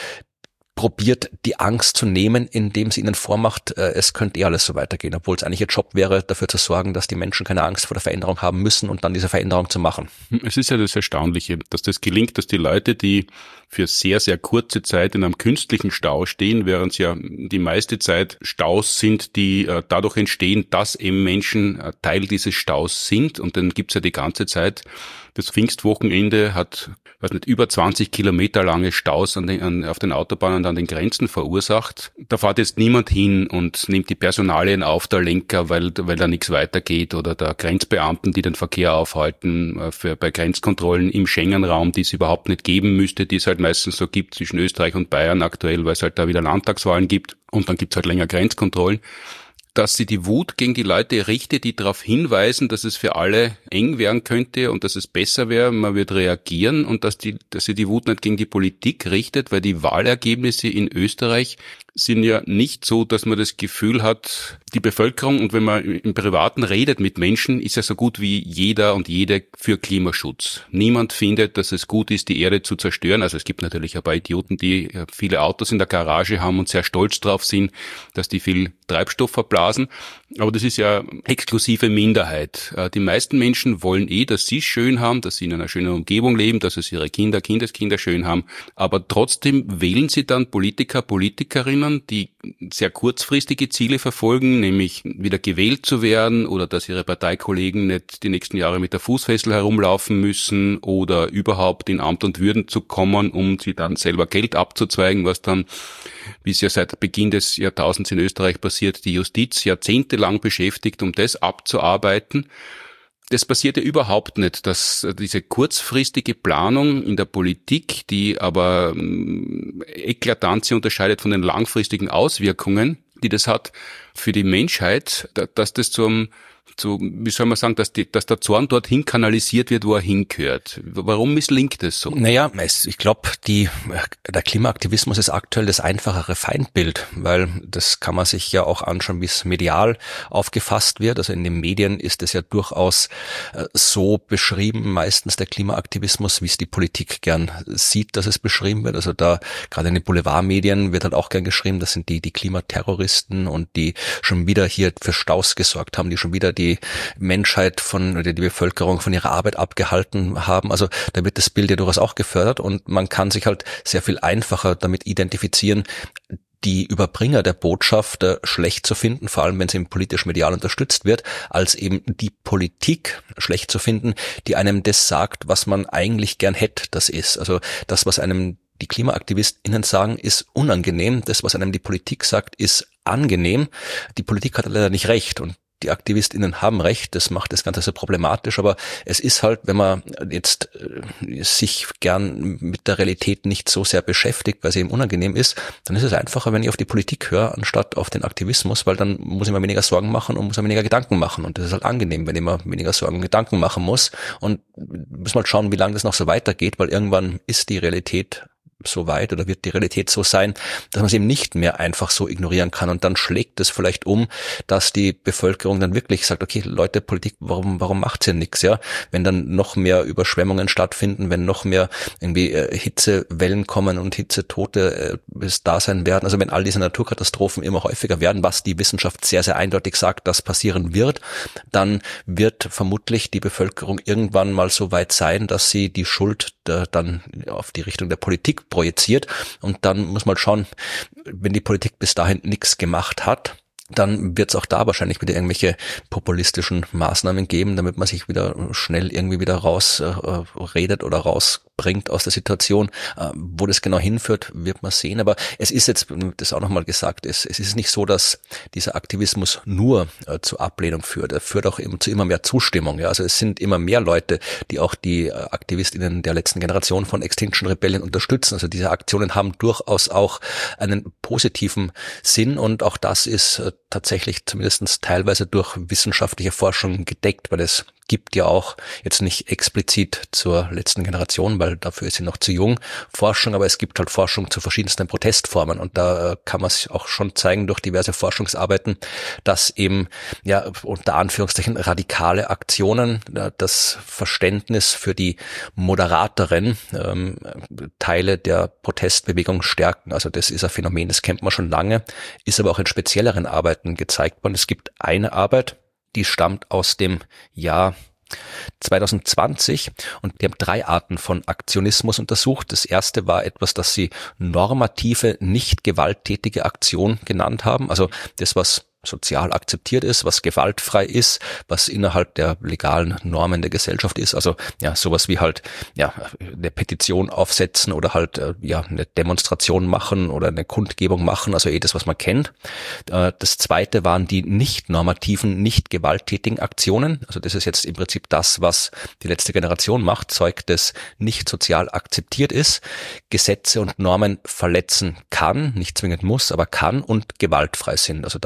probiert, die Angst zu nehmen, indem sie ihnen vormacht, es könnte alles so weitergehen, obwohl es eigentlich ihr Job wäre, dafür zu sorgen, dass die Menschen keine Angst vor der Veränderung haben müssen und dann diese Veränderung zu machen. Es ist ja das Erstaunliche, dass das gelingt, dass die Leute, die für sehr, sehr kurze Zeit in einem künstlichen Stau stehen, während es ja die meiste Zeit Staus sind, die dadurch entstehen, dass eben Menschen Teil dieses Staus sind, und dann gibt's ja die ganze Zeit. Das Pfingstwochenende hat, über 20 Kilometer lange Staus auf den Autobahnen und an den Grenzen verursacht. Da fährt jetzt niemand hin und nimmt die Personalien auf, der Lenker, weil da nichts weitergeht, oder der Grenzbeamten, die den Verkehr aufhalten, bei Grenzkontrollen im Schengen-Raum, die es überhaupt nicht geben müsste, die es halt meistens so gibt zwischen Österreich und Bayern aktuell, weil es halt da wieder Landtagswahlen gibt, und dann gibt es halt länger Grenzkontrollen. Dass sie die Wut gegen die Leute richtet, die darauf hinweisen, dass es für alle eng werden könnte und dass es besser wäre, man wird reagieren, und dass sie die Wut nicht gegen die Politik richtet, weil die Wahlergebnisse in Österreich sind ja nicht so, dass man das Gefühl hat, die Bevölkerung, und wenn man im Privaten redet mit Menschen, ist ja so gut wie jeder und jede für Klimaschutz. Niemand findet, dass es gut ist, die Erde zu zerstören. Also es gibt natürlich ein paar Idioten, die viele Autos in der Garage haben und sehr stolz drauf sind, dass die viel Treibstoff verblasen. Aber das ist ja exklusive Minderheit. Die meisten Menschen wollen dass sie es schön haben, dass sie in einer schönen Umgebung leben, dass es ihre Kinder, Kindeskinder schön haben. Aber trotzdem wählen sie dann Politiker, Politikerinnen, die sehr kurzfristige Ziele verfolgen, nämlich wieder gewählt zu werden oder dass ihre Parteikollegen nicht die nächsten Jahre mit der Fußfessel herumlaufen müssen oder überhaupt in Amt und Würden zu kommen, um sie dann selber Geld abzuzweigen, was dann, wie es ja seit Beginn des Jahrtausends in Österreich passiert, die Justiz jahrzehntelang beschäftigt, um das abzuarbeiten. Das passiert ja überhaupt nicht, dass diese kurzfristige Planung in der Politik, die aber eklatant sich unterscheidet von den langfristigen Auswirkungen, die das hat für die Menschheit, dass das wie soll man sagen, dass der Zorn dorthin kanalisiert wird, wo er hingehört. Warum misslingt es so? Naja, ich glaube, der Klimaaktivismus ist aktuell das einfachere Feindbild, weil das kann man sich ja auch anschauen, wie es medial aufgefasst wird. Also in den Medien ist es ja durchaus so beschrieben, meistens der Klimaaktivismus, wie es die Politik gern sieht, dass es beschrieben wird. Also da, gerade in den Boulevardmedien wird halt auch gern geschrieben, das sind die Klimaterroristen und die schon wieder hier für Staus gesorgt haben, die schon wieder die Menschheit oder die Bevölkerung von ihrer Arbeit abgehalten haben. Also da wird das Bild ja durchaus auch gefördert und man kann sich halt sehr viel einfacher damit identifizieren, die Überbringer der Botschaft schlecht zu finden, vor allem wenn sie politisch-medial unterstützt wird, als eben die Politik schlecht zu finden, die einem das sagt, was man eigentlich gern hätte, das ist. Also das, was einem die KlimaaktivistInnen sagen, ist unangenehm. Das, was einem die Politik sagt, ist angenehm. Die Politik hat leider nicht recht und die AktivistInnen haben recht, das macht das Ganze so problematisch, aber es ist halt, wenn man jetzt sich gern mit der Realität nicht so sehr beschäftigt, weil sie eben unangenehm ist, dann ist es einfacher, wenn ich auf die Politik höre, anstatt auf den Aktivismus, weil dann muss ich mir weniger Sorgen machen und muss mir weniger Gedanken machen und das ist halt angenehm, wenn ich mir weniger Sorgen und Gedanken machen muss und muss mal schauen, wie lange das noch so weitergeht, weil irgendwann ist die Realität so weit oder wird die Realität so sein, dass man es eben nicht mehr einfach so ignorieren kann und dann schlägt es vielleicht um, dass die Bevölkerung dann wirklich sagt, okay, Leute, Politik, warum macht's hier nichts, ja? Wenn dann noch mehr Überschwemmungen stattfinden, wenn noch mehr irgendwie Hitzewellen kommen und Hitzetote da sein werden, also wenn all diese Naturkatastrophen immer häufiger werden, was die Wissenschaft sehr, sehr eindeutig sagt, dass passieren wird, dann wird vermutlich die Bevölkerung irgendwann mal so weit sein, dass sie die Schuld dann auf die Richtung der Politik projiziert und dann muss man schauen, wenn die Politik bis dahin nichts gemacht hat, dann wird es auch da wahrscheinlich wieder irgendwelche populistischen Maßnahmen geben, damit man sich wieder schnell irgendwie wieder rausredet oder rausbringt aus der Situation. Wo das genau hinführt, wird man sehen. Aber es ist jetzt, das auch nochmal gesagt, es ist nicht so, dass dieser Aktivismus nur zur Ablehnung führt. Er führt auch zu immer mehr Zustimmung. Ja? Also es sind immer mehr Leute, die auch die AktivistInnen der letzten Generation von Extinction Rebellion unterstützen. Also diese Aktionen haben durchaus auch einen positiven Sinn und auch das ist tatsächlich zumindest teilweise durch wissenschaftliche Forschung gedeckt, weil es gibt ja auch jetzt nicht explizit zur letzten Generation, weil dafür ist sie noch zu jung, Forschung, aber es gibt halt Forschung zu verschiedensten Protestformen und da kann man es auch schon zeigen durch diverse Forschungsarbeiten, dass eben ja unter Anführungszeichen radikale Aktionen das Verständnis für die moderateren Teile der Protestbewegung stärken. Also das ist ein Phänomen, das kennt man schon lange, ist aber auch in spezielleren Arbeiten gezeigt worden. Es gibt eine Arbeit, die stammt aus dem Jahr 2020 und die haben 3 Arten von Aktionismus untersucht. Das erste war etwas, das sie normative, nicht gewalttätige Aktion genannt haben. Also das, was sozial akzeptiert ist, was gewaltfrei ist, was innerhalb der legalen Normen der Gesellschaft ist. Also ja, sowas wie halt ja eine Petition aufsetzen oder halt ja eine Demonstration machen oder eine Kundgebung machen, also das, was man kennt. Das zweite waren die nicht normativen, nicht gewalttätigen Aktionen. Also das ist jetzt im Prinzip das, was die letzte Generation macht, Zeug, das nicht sozial akzeptiert ist, Gesetze und Normen verletzen kann, nicht zwingend muss, aber kann und gewaltfrei sind. Also da würde jetzt die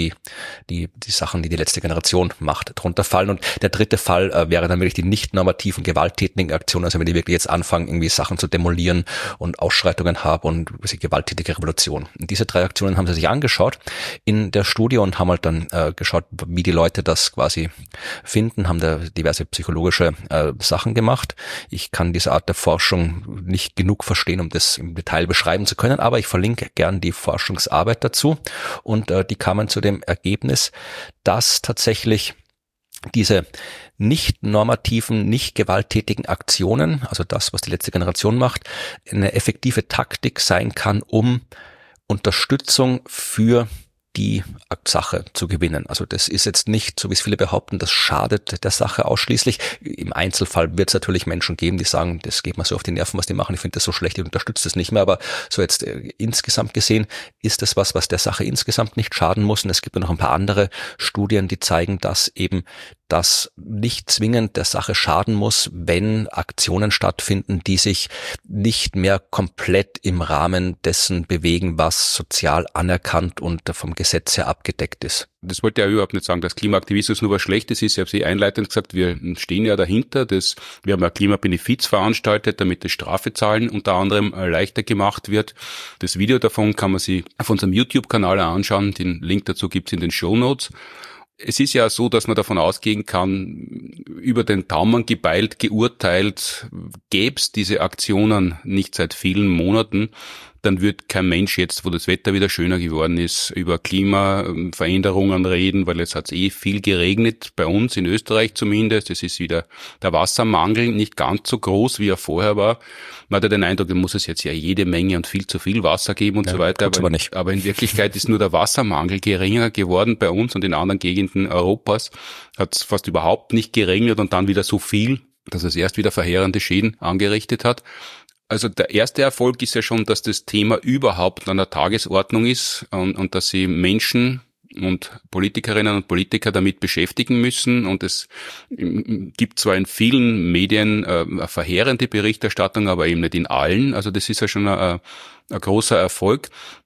die Sachen, die die letzte Generation macht, drunter fallen. Und der dritte Fall wäre dann wirklich die nicht normativen, gewalttätigen Aktionen, also wenn die wirklich jetzt anfangen, irgendwie Sachen zu demolieren und Ausschreitungen haben und gewalttätige Revolution. Und diese 3 Aktionen haben sie sich angeschaut in der Studie und haben halt dann geschaut, wie die Leute das quasi finden, haben da diverse psychologische Sachen gemacht. Ich kann diese Art der Forschung nicht genug verstehen, um das im Detail beschreiben zu können, aber ich verlinke gern die Forschungsarbeit dazu und die kamen zu dem Ergebnis, dass tatsächlich diese nicht normativen, nicht gewalttätigen Aktionen, also das, was die letzte Generation macht, eine effektive Taktik sein kann, um Unterstützung für die Sache zu gewinnen. Also das ist jetzt nicht, so wie es viele behaupten, das schadet der Sache ausschließlich. Im Einzelfall wird es natürlich Menschen geben, die sagen, das geht mir so auf die Nerven, was die machen, ich finde das so schlecht, ich unterstütze das nicht mehr, aber so jetzt insgesamt gesehen ist das was der Sache insgesamt nicht schaden muss. Und es gibt ja noch ein paar andere Studien, die zeigen, dass eben das nicht zwingend der Sache schaden muss, wenn Aktionen stattfinden, die sich nicht mehr komplett im Rahmen dessen bewegen, was sozial anerkannt und vom Gesetz her abgedeckt ist. Das wollte ich ja überhaupt nicht sagen, dass Klimaaktivismus nur was Schlechtes ist. Ich habe es einleitend gesagt, wir stehen ja dahinter. Wir haben ja Klimabenefiz veranstaltet, damit das Strafezahlen unter anderem leichter gemacht wird. Das Video davon kann man sich auf unserem YouTube-Kanal anschauen. Den Link dazu gibt's in den Shownotes. Es ist ja so, dass man davon ausgehen kann, über den Daumen gebeilt, geurteilt, gäbe es diese Aktionen nicht seit vielen Monaten, dann wird kein Mensch jetzt, wo das Wetter wieder schöner geworden ist, über Klimaveränderungen reden, weil jetzt hat es viel geregnet, bei uns in Österreich zumindest. Es ist wieder der Wassermangel nicht ganz so groß, wie er vorher war. Man hat ja den Eindruck, da muss es jetzt ja jede Menge und viel zu viel Wasser geben und so weiter. Aber in Wirklichkeit ist nur der Wassermangel geringer geworden bei uns und in anderen Gegenden Europas. Hat es fast überhaupt nicht geregnet und dann wieder so viel, dass es erst wieder verheerende Schäden angerichtet hat. Also der erste Erfolg ist ja schon, dass das Thema überhaupt an der Tagesordnung ist und dass sie Menschen und Politikerinnen und Politiker damit beschäftigen müssen. Und es gibt zwar in vielen Medien eine verheerende Berichterstattung, aber eben nicht in allen. Also das ist ja schon ein großer Erfolg.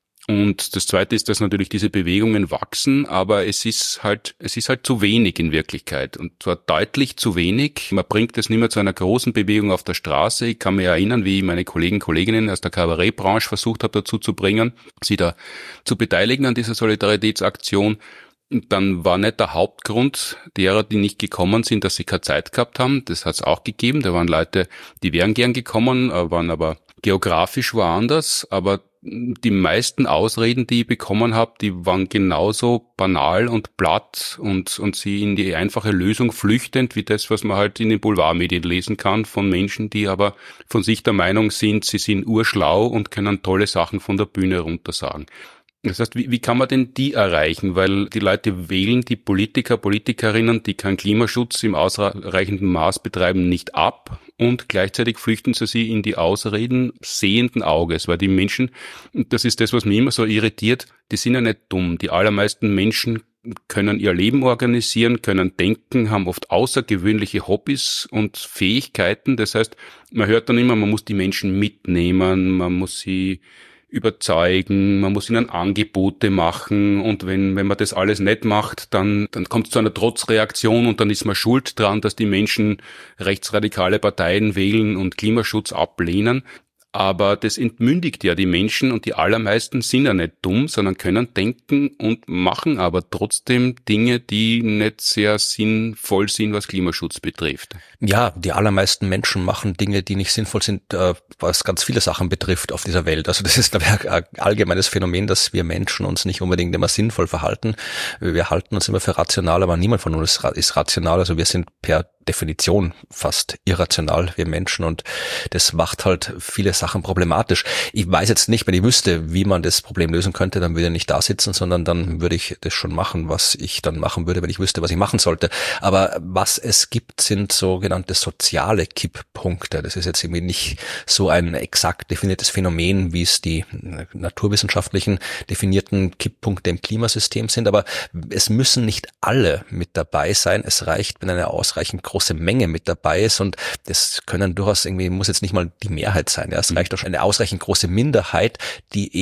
Und das Zweite ist, dass natürlich diese Bewegungen wachsen, aber es ist halt zu wenig in Wirklichkeit. Und zwar deutlich zu wenig. Man bringt es nicht mehr zu einer großen Bewegung auf der Straße. Ich kann mich erinnern, wie ich meine Kolleginnen aus der Kabarettbranche versucht habe, dazu zu bringen, sie da zu beteiligen an dieser Solidaritätsaktion. Und dann war nicht der Hauptgrund derer, die nicht gekommen sind, dass sie keine Zeit gehabt haben. Das hat es auch gegeben. Da waren Leute, die wären gern gekommen, waren aber geografisch woanders. Aber die meisten Ausreden, die ich bekommen habe, die waren genauso banal und platt und sie in die einfache Lösung flüchtend, wie das, was man halt in den Boulevardmedien lesen kann, von Menschen, die aber von sich der Meinung sind, sie sind urschlau und können tolle Sachen von der Bühne runter sagen. Das heißt, wie kann man denn die erreichen? Weil die Leute wählen die Politiker, Politikerinnen, die keinen Klimaschutz im ausreichenden Maß betreiben, nicht ab und gleichzeitig flüchten sie in die Ausreden sehenden Auges, weil die Menschen, das ist das, was mich immer so irritiert, die sind ja nicht dumm. Die allermeisten Menschen können ihr Leben organisieren, können denken, haben oft außergewöhnliche Hobbys und Fähigkeiten. Das heißt, man hört dann immer, man muss die Menschen mitnehmen, man muss sie überzeugen, man muss ihnen Angebote machen und wenn man das alles nicht macht, dann kommt es zu einer Trotzreaktion und dann ist man schuld dran, dass die Menschen rechtsradikale Parteien wählen und Klimaschutz ablehnen. Aber das entmündigt ja die Menschen und die allermeisten sind ja nicht dumm, sondern können denken und machen aber trotzdem Dinge, die nicht sehr sinnvoll sind, was Klimaschutz betrifft. Ja, die allermeisten Menschen machen Dinge, die nicht sinnvoll sind, was ganz viele Sachen betrifft auf dieser Welt. Also das ist ein allgemeines Phänomen, dass wir Menschen uns nicht unbedingt immer sinnvoll verhalten. Wir halten uns immer für rational, aber niemand von uns ist rational. Also wir sind per Definition fast irrational, wir Menschen, und das macht halt viele Sachen problematisch. Ich weiß jetzt nicht, wenn ich wüsste, wie man das Problem lösen könnte, dann würde ich nicht da sitzen, sondern dann würde ich das schon machen, was ich dann machen würde, wenn ich wüsste, was ich machen sollte. Aber was es gibt, sind sogenannte soziale Kipppunkte. Das ist jetzt irgendwie nicht so ein exakt definiertes Phänomen, wie es die naturwissenschaftlichen definierten Kipppunkte im Klimasystem sind, aber es müssen nicht alle mit dabei sein. Es reicht, wenn eine ausreichend große Menge mit dabei ist, und das können durchaus irgendwie, muss jetzt nicht mal die Mehrheit sein. Ja, es reicht auch schon eine ausreichend große Minderheit, die eben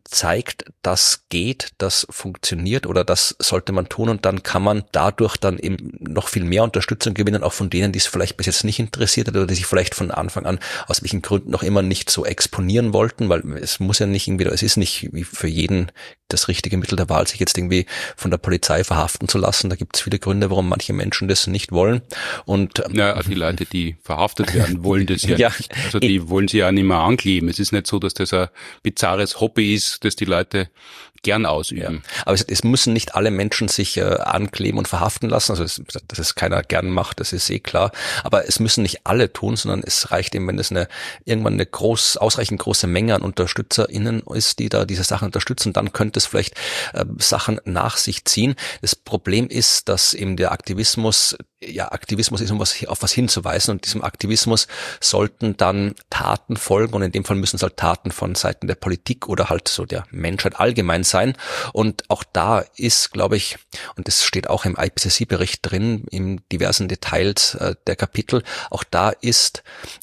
zeigt, das geht, das funktioniert oder das sollte man tun und dann kann man dadurch dann eben noch viel mehr Unterstützung gewinnen, auch von denen, die es vielleicht bis jetzt nicht interessiert hat oder die sich vielleicht von Anfang an aus welchen Gründen noch immer nicht so exponieren wollten, weil es muss ja nicht irgendwie, es ist nicht wie für jeden das richtige Mittel der Wahl, sich jetzt irgendwie von der Polizei verhaften zu lassen. Da gibt es viele Gründe, warum manche Menschen das nicht wollen. Und also die Leute, die verhaftet werden, wollen das ja nicht. Also die wollen sie ja nicht mehr ankleben. Es ist nicht so, dass das ein bizarres Hobby ist, das die Leute gern ausüben. Ja. Aber es müssen nicht alle Menschen sich ankleben und verhaften lassen. Also dass es keiner gern macht, das ist klar. Aber es müssen nicht alle tun, sondern es reicht eben, wenn es irgendwann eine ausreichend große Menge an UnterstützerInnen ist, die da diese Sachen unterstützen, dann könnte es vielleicht Sachen nach sich ziehen. Das Problem ist, dass eben der Aktivismus ist, um auf was hinzuweisen, und diesem Aktivismus sollten dann Taten folgen, und in dem Fall müssen es halt Taten von Seiten der Politik oder halt so der Menschheit allgemein sein. Und auch da ist, glaube ich, und das steht auch im IPCC-Bericht drin, in diversen Details der Kapitel, auch da ist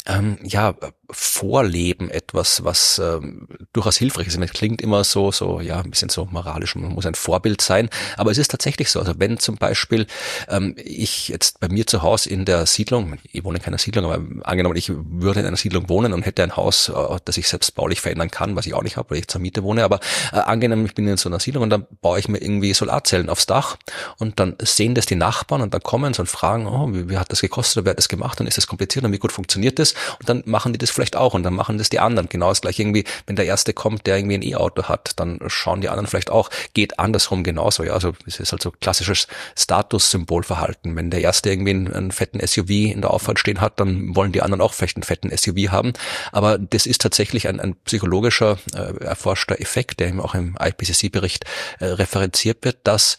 Vorleben etwas, was durchaus hilfreich ist. Es klingt immer so ein bisschen so moralisch, man muss ein Vorbild sein, aber es ist tatsächlich so. Also wenn zum Beispiel ich jetzt bei mir zu Hause in der Siedlung, ich wohne in keiner Siedlung, aber angenommen, ich würde in einer Siedlung wohnen und hätte ein Haus, das ich selbst baulich verändern kann, was ich auch nicht habe, weil ich zur Miete wohne, aber angenommen, ich bin in so einer Siedlung und dann baue ich mir irgendwie Solarzellen aufs Dach und dann sehen das die Nachbarn und dann kommen sie und fragen, wie hat das gekostet oder wer hat das gemacht und ist das kompliziert und wie gut funktioniert das, und dann machen die das vielleicht auch und dann machen das die anderen. Genau das gleiche irgendwie, wenn der Erste kommt, der irgendwie ein E-Auto hat, dann schauen die anderen vielleicht auch, geht andersrum genauso. Ja, also es ist halt so klassisches Statussymbolverhalten. Wenn der Erste irgendwie einen fetten SUV in der Auffahrt stehen hat, dann wollen die anderen auch vielleicht einen fetten SUV haben. Aber das ist tatsächlich ein psychologischer, erforschter Effekt, der eben auch im IPCC-Bericht referenziert wird, dass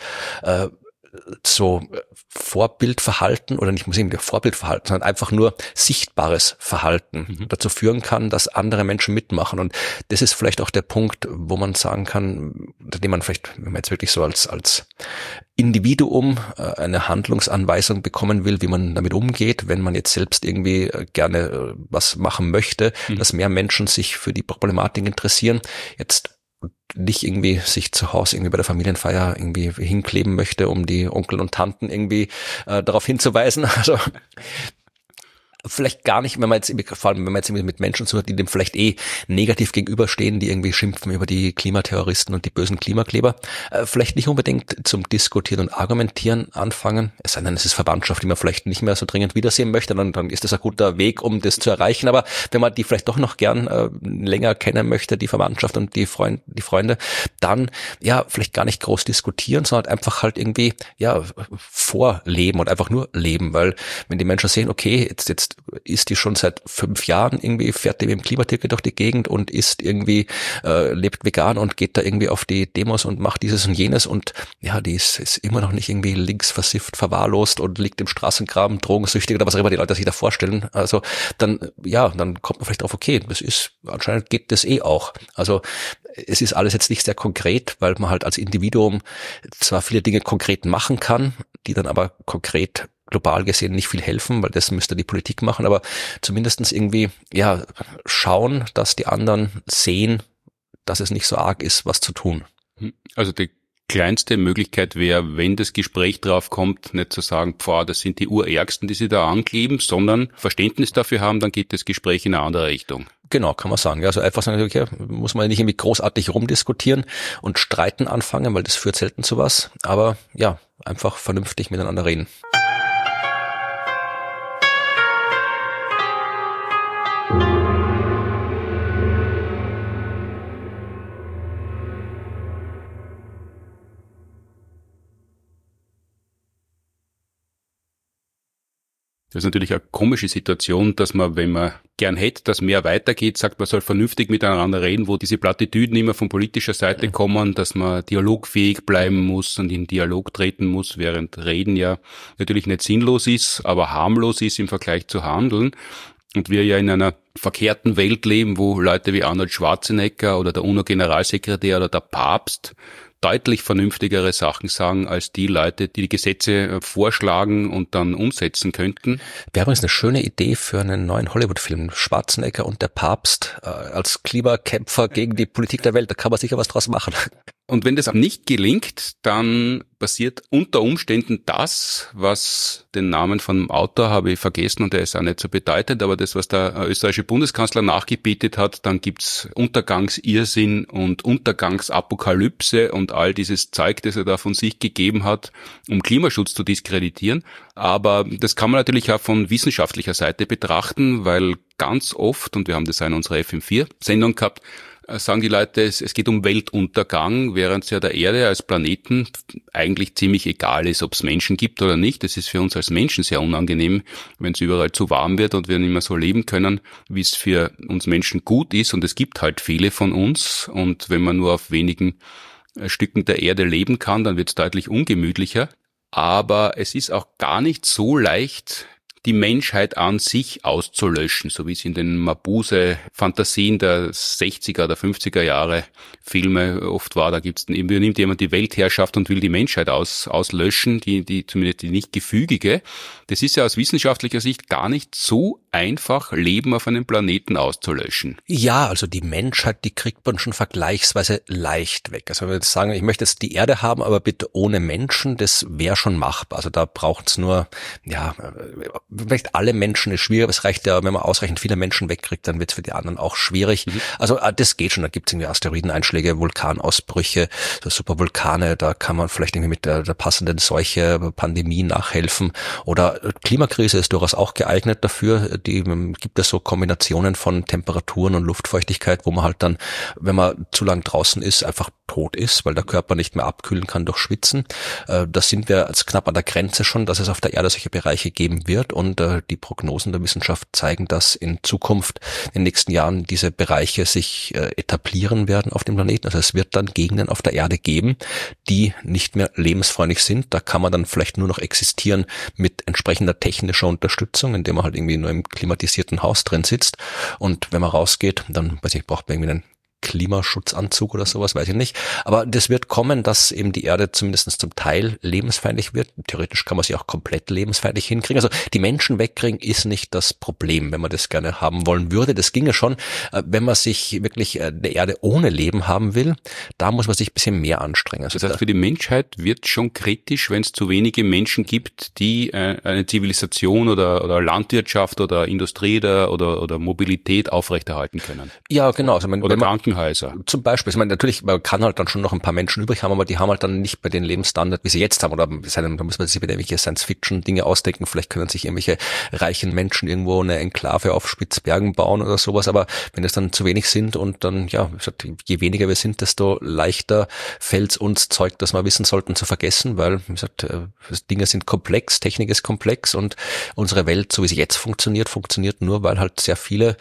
so Vorbildverhalten oder nicht unbedingt Vorbildverhalten, sondern einfach nur sichtbares Verhalten dazu führen kann, dass andere Menschen mitmachen. Und das ist vielleicht auch der Punkt, wo man sagen kann, den man vielleicht, wenn man jetzt wirklich so als Individuum eine Handlungsanweisung bekommen will, wie man damit umgeht, wenn man jetzt selbst irgendwie gerne was machen möchte, dass mehr Menschen sich für die Problematik interessieren. Jetzt nicht irgendwie sich zu Hause irgendwie bei der Familienfeier irgendwie hinkleben möchte, um die Onkel und Tanten irgendwie darauf hinzuweisen. Also vielleicht gar nicht, vor allem wenn man jetzt mit Menschen zuhört, die dem vielleicht negativ gegenüberstehen, die irgendwie schimpfen über die Klimaterroristen und die bösen Klimakleber, vielleicht nicht unbedingt zum Diskutieren und Argumentieren anfangen, es sei denn, es ist Verwandtschaft, die man vielleicht nicht mehr so dringend wiedersehen möchte, dann ist das ein guter Weg, um das zu erreichen, aber wenn man die vielleicht doch noch gern länger kennen möchte, die Verwandtschaft und die Freunde, dann vielleicht gar nicht groß diskutieren, sondern einfach halt irgendwie vorleben und einfach nur leben, weil wenn die Menschen sehen, okay, jetzt ist die schon seit 5 Jahren irgendwie, fährt die mit dem Klimaticket durch die Gegend und ist irgendwie, lebt vegan und geht da irgendwie auf die Demos und macht dieses und jenes und die ist immer noch nicht irgendwie links versifft, verwahrlost und liegt im Straßengraben, drogensüchtig oder was auch immer die Leute sich da vorstellen. Also dann kommt man vielleicht drauf, okay, anscheinend geht das auch. Also es ist alles jetzt nicht sehr konkret, weil man halt als Individuum zwar viele Dinge konkret machen kann, die dann aber konkret global gesehen nicht viel helfen, weil das müsste die Politik machen, aber zumindestens irgendwie schauen, dass die anderen sehen, dass es nicht so arg ist, was zu tun. Also die kleinste Möglichkeit wäre, wenn das Gespräch drauf kommt, nicht zu sagen, das sind die Urärgsten, die sie da ankleben, sondern Verständnis dafür haben, dann geht das Gespräch in eine andere Richtung. Genau, kann man sagen. Ja, also einfach sagen, okay, muss man nicht irgendwie großartig rumdiskutieren und streiten anfangen, weil das führt selten zu was, aber einfach vernünftig miteinander reden. Das ist natürlich eine komische Situation, dass man, wenn man gern hätte, dass mehr weitergeht, sagt, man soll vernünftig miteinander reden, wo diese Plattitüden immer von politischer Seite kommen, dass man dialogfähig bleiben muss und in Dialog treten muss, während Reden ja natürlich nicht sinnlos ist, aber harmlos ist im Vergleich zu Handeln. Und wir ja in einer verkehrten Welt leben, wo Leute wie Arnold Schwarzenegger oder der UNO-Generalsekretär oder der Papst deutlich vernünftigere Sachen sagen als die Leute, die Gesetze vorschlagen und dann umsetzen könnten. Wir haben übrigens eine schöne Idee für einen neuen Hollywood-Film. Schwarzenegger und der Papst als Klimakämpfer gegen die Politik der Welt. Da kann man sicher was draus machen. Und wenn das nicht gelingt, dann passiert unter Umständen das, was den Namen vom Autor habe ich vergessen und der ist auch nicht so bedeutend, aber das, was der österreichische Bundeskanzler nachgebietet hat, dann gibt's Untergangsirrsinn und Untergangsapokalypse und all dieses Zeug, das er da von sich gegeben hat, um Klimaschutz zu diskreditieren. Aber das kann man natürlich auch von wissenschaftlicher Seite betrachten, weil ganz oft, und wir haben das auch in unserer FM4-Sendung gehabt, sagen die Leute, es geht um Weltuntergang, während es ja der Erde als Planeten eigentlich ziemlich egal ist, ob es Menschen gibt oder nicht. Es ist für uns als Menschen sehr unangenehm, wenn es überall zu warm wird und wir nicht mehr so leben können, wie es für uns Menschen gut ist. Und es gibt halt viele von uns. Und wenn man nur auf wenigen Stücken der Erde leben kann, dann wird es deutlich ungemütlicher. Aber es ist auch gar nicht so leicht, die Menschheit an sich auszulöschen, so wie es in den Mabuse-Fantasien der 60er oder 50er Jahre Filme oft war. Da übernimmt jemand die Weltherrschaft und will die Menschheit auslöschen, zumindest die nicht gefügige. Das ist ja aus wissenschaftlicher Sicht gar nicht so einfach, Leben auf einem Planeten auszulöschen. Ja, also die Menschheit, die kriegt man schon vergleichsweise leicht weg. Also wenn wir jetzt sagen, ich möchte jetzt die Erde haben, aber bitte ohne Menschen, das wäre schon machbar. Also da braucht's nur, vielleicht alle Menschen ist schwierig, aber es reicht ja, wenn man ausreichend viele Menschen wegkriegt, dann wird's für die anderen auch schwierig. Also das geht schon, da gibt's irgendwie Asteroideneinschläge, Vulkanausbrüche, so Supervulkane, da kann man vielleicht irgendwie mit der passenden Seuche, Pandemie nachhelfen. Oder Klimakrise ist durchaus auch geeignet dafür. Gibt es so Kombinationen von Temperaturen und Luftfeuchtigkeit, wo man halt dann, wenn man zu lang draußen ist, einfach tot ist, weil der Körper nicht mehr abkühlen kann durch Schwitzen. Da sind wir jetzt knapp an der Grenze schon, dass es auf der Erde solche Bereiche geben wird und die Prognosen der Wissenschaft zeigen, dass in Zukunft in den nächsten Jahren diese Bereiche sich etablieren werden auf dem Planeten. Also es wird dann Gegenden auf der Erde geben, die nicht mehr lebensfreundlich sind. Da kann man dann vielleicht nur noch existieren mit entsprechender technischer Unterstützung, indem man halt irgendwie nur im klimatisierten Haus drin sitzt. Und wenn man rausgeht, dann, braucht man irgendwie einen Klimaschutzanzug oder sowas, weiß ich nicht. Aber das wird kommen, dass eben die Erde zumindest zum Teil lebensfeindlich wird. Theoretisch kann man sie auch komplett lebensfeindlich hinkriegen. Also die Menschen wegkriegen ist nicht das Problem, wenn man das gerne haben wollen würde. Das ginge schon. Wenn man sich wirklich eine Erde ohne Leben haben will, da muss man sich ein bisschen mehr anstrengen. Also das heißt, für die Menschheit wird schon kritisch, wenn es zu wenige Menschen gibt, die eine Zivilisation oder Landwirtschaft oder Industrie oder Mobilität aufrechterhalten können. Ja, genau. Also oder Krankenhäuser. Zum Beispiel. Ich meine, natürlich, man kann halt dann schon noch ein paar Menschen übrig haben, aber die haben halt dann nicht mehr den Lebensstandard, wie sie jetzt haben. Oder da muss man sich wieder irgendwelche Science-Fiction-Dinge ausdenken. Vielleicht können sich irgendwelche reichen Menschen irgendwo eine Enklave auf Spitzbergen bauen oder sowas. Aber wenn es dann zu wenig sind und dann, ja, je weniger wir sind, desto leichter fällt es uns Zeug, das wir wissen sollten, zu vergessen, weil, wie gesagt, Dinge sind komplex, Technik ist komplex und unsere Welt, so wie sie jetzt funktioniert nur, weil halt sehr viel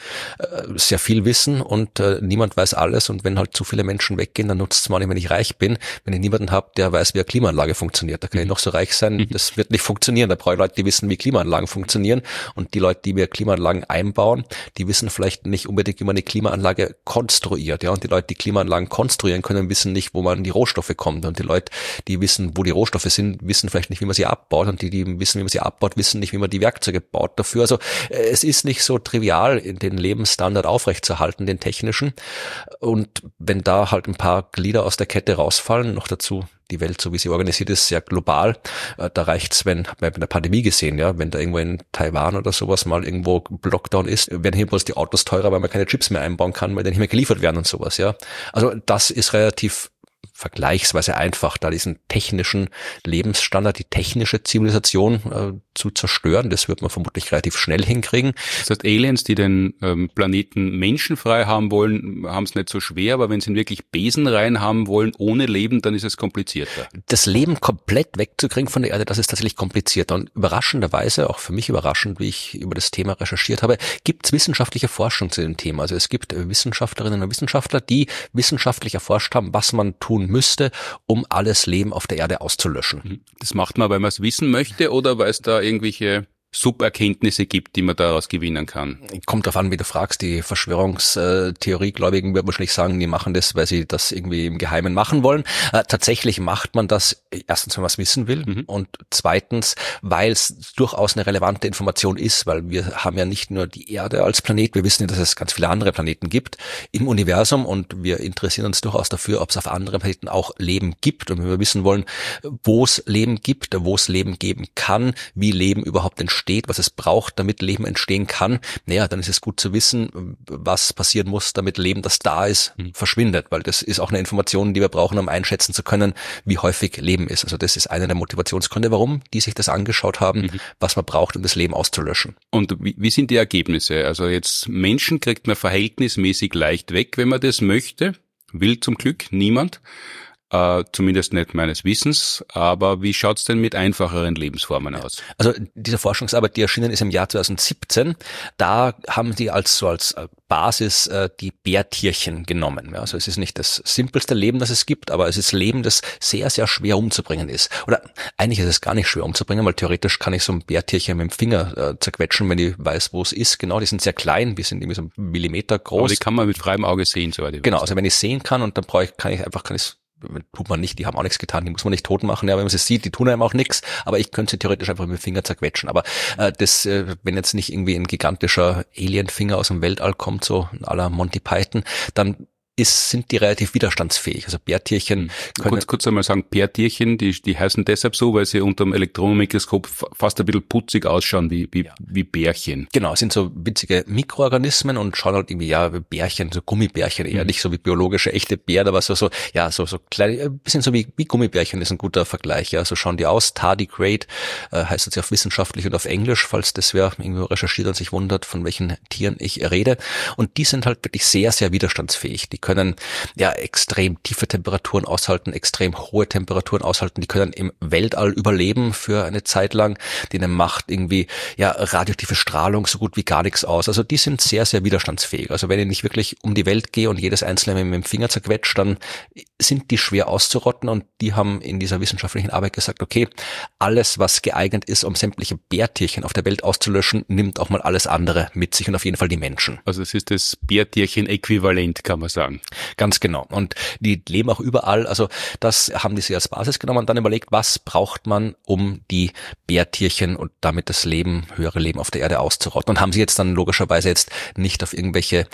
wissen und niemand weiß alles und wenn halt zu viele Menschen weggehen, dann nutzt es mal nicht, wenn ich reich bin. Wenn ich niemanden habe, der weiß, wie eine Klimaanlage funktioniert, da kann ich noch so reich sein, das wird nicht funktionieren. Da brauche ich Leute, die wissen, wie Klimaanlagen funktionieren und die Leute, die mir Klimaanlagen einbauen, die wissen vielleicht nicht unbedingt, wie man eine Klimaanlage konstruiert. Ja, und die Leute, die Klimaanlagen konstruieren können, wissen nicht, wo man an die Rohstoffe kommt und die Leute, die wissen, wo die Rohstoffe sind, wissen vielleicht nicht, wie man sie abbaut und die wissen, wie man sie abbaut, wissen nicht, wie man die Werkzeuge baut dafür. Also es ist nicht so trivial, den Lebensstandard aufrechtzuerhalten, den technischen. Und wenn da halt ein paar Glieder aus der Kette rausfallen, noch dazu die Welt, so wie sie organisiert ist, sehr global, da reicht's, haben wir bei der Pandemie gesehen, ja, wenn da irgendwo in Taiwan oder sowas mal irgendwo Lockdown ist, werden hier bloß die Autos teurer, weil man keine Chips mehr einbauen kann, weil die nicht mehr geliefert werden und sowas, ja. Also das ist relativ vergleichsweise einfach, da diesen technischen Lebensstandard, die technische Zivilisation zu zerstören. Das wird man vermutlich relativ schnell hinkriegen. Das heißt, Aliens, die den Planeten menschenfrei haben wollen, haben es nicht so schwer, aber wenn sie ihn wirklich besenrein haben wollen, ohne Leben, dann ist es komplizierter. Das Leben komplett wegzukriegen von der Erde, das ist tatsächlich komplizierter. Und überraschenderweise, auch für mich überraschend, wie ich über das Thema recherchiert habe, gibt es wissenschaftliche Forschung zu dem Thema. Also es gibt Wissenschaftlerinnen und Wissenschaftler, die wissenschaftlich erforscht haben, was man tun müsste, um alles Leben auf der Erde auszulöschen. Das macht man, weil man es wissen möchte oder weil es da irgendwelche Suberkenntnisse gibt, die man daraus gewinnen kann. Kommt drauf an, wie du fragst. Die Verschwörungstheoriegläubigen würden wahrscheinlich sagen, die machen das, weil sie das irgendwie im Geheimen machen wollen. Tatsächlich macht man das erstens, wenn man es wissen will, und zweitens, weil es durchaus eine relevante Information ist, weil wir haben ja nicht nur die Erde als Planet, wir wissen ja, dass es ganz viele andere Planeten gibt im Universum und wir interessieren uns durchaus dafür, ob es auf anderen Planeten auch Leben gibt. Und wenn wir wissen wollen, wo es Leben gibt, wo es Leben geben kann, wie Leben überhaupt entsteht, was es braucht, damit Leben entstehen kann, naja, dann ist es gut zu wissen, was passieren muss, damit Leben, das da ist, verschwindet, weil das ist auch eine Information, die wir brauchen, um einschätzen zu können, wie häufig Leben ist. Also das ist einer der Motivationsgründe, warum die sich das angeschaut haben, was man braucht, um das Leben auszulöschen. Und wie sind die Ergebnisse? Also jetzt Menschen kriegt man verhältnismäßig leicht weg, wenn man das möchte. Will zum Glück niemand. Zumindest nicht meines Wissens, aber wie schaut's denn mit einfacheren Lebensformen aus? Also diese Forschungsarbeit, die erschienen ist im Jahr 2017, da haben die als Basis die Bärtierchen genommen. Ja, also es ist nicht das simpelste Leben, das es gibt, aber es ist Leben, das sehr, sehr schwer umzubringen ist. Oder eigentlich ist es gar nicht schwer umzubringen, weil theoretisch kann ich so ein Bärtierchen mit dem Finger zerquetschen, wenn ich weiß, wo es ist. Genau, die sind sehr klein, die sind irgendwie so 1 Millimeter groß. Aber die kann man mit freiem Auge sehen, soweit ich weiß. Genau, also wenn ich sehen kann und dann kann ich tut man nicht, die haben auch nichts getan, die muss man nicht tot machen, ja, wenn man sie sieht, die tun einem auch nichts, aber ich könnte sie theoretisch einfach mit dem Finger zerquetschen, aber wenn jetzt nicht irgendwie ein gigantischer Alienfinger aus dem Weltall kommt, so à la Monty Python, dann sind die relativ widerstandsfähig. Also Bärtierchen können... Kurz einmal sagen, Bärtierchen, die heißen deshalb so, weil sie unter dem Elektronenmikroskop fast ein bisschen putzig ausschauen, wie Bärchen. Genau, sind so winzige Mikroorganismen und schauen halt irgendwie, ja, Bärchen, so Gummibärchen, eher nicht so wie biologische, echte Bären, aber so kleine, ein bisschen so wie Gummibärchen ist ein guter Vergleich, ja, so schauen die aus. Tardigrade heißt das ja auf wissenschaftlich und auf Englisch, falls das wer irgendwo recherchiert und sich wundert, von welchen Tieren ich rede. Und die sind halt wirklich sehr, sehr widerstandsfähig. Die können ja extrem tiefe Temperaturen aushalten, extrem hohe Temperaturen aushalten. Die können im Weltall überleben für eine Zeit lang. Denen macht irgendwie ja radioaktive Strahlung so gut wie gar nichts aus. Also die sind sehr, sehr widerstandsfähig. Also wenn ich nicht wirklich um die Welt gehe und jedes einzelne mit dem Finger zerquetscht, dann sind die schwer auszurotten. Und die haben in dieser wissenschaftlichen Arbeit gesagt, okay, alles, was geeignet ist, um sämtliche Bärtierchen auf der Welt auszulöschen, nimmt auch mal alles andere mit sich und auf jeden Fall die Menschen. Also es ist das Bärtierchen-Äquivalent, kann man sagen. Ganz genau. Und die leben auch überall. Also das haben die sich als Basis genommen und dann überlegt, was braucht man, um die Bärtierchen und damit das Leben, höhere Leben auf der Erde auszurotten. Und haben sie jetzt dann logischerweise jetzt nicht auf irgendwelche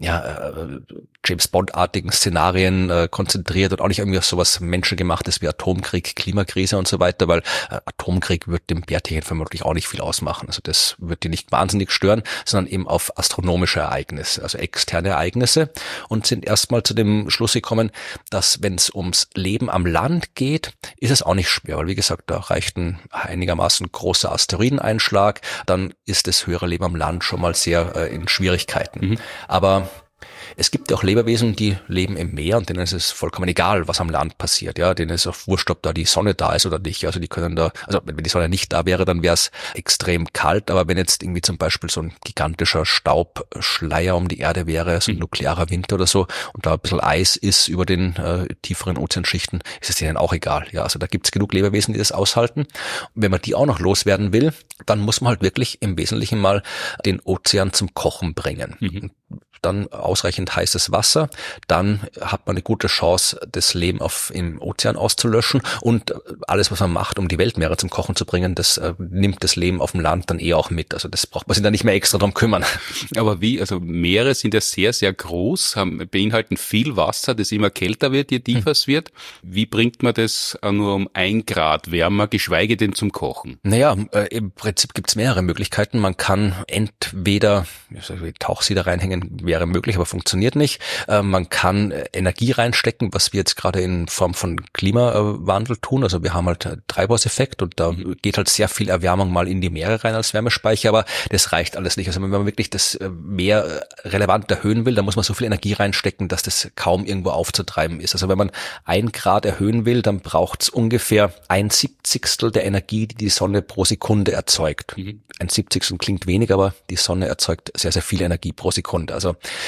James Bond-artigen Szenarien konzentriert und auch nicht irgendwie auf sowas Menschengemachtes wie Atomkrieg, Klimakrise und so weiter, weil Atomkrieg wird dem Bärtierchen vermutlich auch nicht viel ausmachen. Also das wird die nicht wahnsinnig stören, sondern eben auf astronomische Ereignisse, also externe Ereignisse, und sind erstmal zu dem Schluss gekommen, dass wenn es ums Leben am Land geht, ist es auch nicht schwer, weil wie gesagt, da reicht ein einigermaßen großer Asteroideneinschlag, dann ist das höhere Leben am Land schon mal sehr in Schwierigkeiten. Aber es gibt ja auch Lebewesen, die leben im Meer und denen ist es vollkommen egal, was am Land passiert. Ja, denen ist auch wurscht, ob da die Sonne da ist oder nicht. Also die können da, also wenn die Sonne nicht da wäre, dann wäre es extrem kalt. Aber wenn jetzt irgendwie zum Beispiel so ein gigantischer Staubschleier um die Erde wäre, so ein nuklearer Winter oder so, und da ein bisschen Eis ist über den tieferen Ozeanschichten, ist es denen auch egal. Ja, also da gibt's genug Lebewesen, die das aushalten. Und wenn man die auch noch loswerden will, dann muss man halt wirklich im Wesentlichen mal den Ozean zum Kochen bringen. Dann ausreichend heißes Wasser, dann hat man eine gute Chance, das Leben im Ozean auszulöschen, und alles, was man macht, um die Weltmeere zum Kochen zu bringen, das nimmt das Leben auf dem Land dann auch mit. Also das braucht man sich dann nicht mehr extra drum kümmern. Aber also Meere sind ja sehr, sehr groß, beinhalten viel Wasser, das immer kälter wird, je tiefer es wird. Wie bringt man das nur um 1 Grad wärmer, geschweige denn zum Kochen? Naja, im Prinzip gibt's mehrere Möglichkeiten. Man kann entweder Tauchsieder reinhängen, wäre möglich, aber funktioniert nicht. Man kann Energie reinstecken, was wir jetzt gerade in Form von Klimawandel tun. Also wir haben halt Treibhauseffekt und da geht halt sehr viel Erwärmung mal in die Meere rein als Wärmespeicher, aber das reicht alles nicht. Also wenn man wirklich das Meer relevant erhöhen will, dann muss man so viel Energie reinstecken, dass das kaum irgendwo aufzutreiben ist. Also wenn man 1 Grad erhöhen will, dann braucht's ungefähr 1/70 der Energie, die Sonne pro Sekunde erzeugt. 1/70 klingt wenig, aber die Sonne erzeugt sehr, sehr viel Energie pro Sekunde. Also das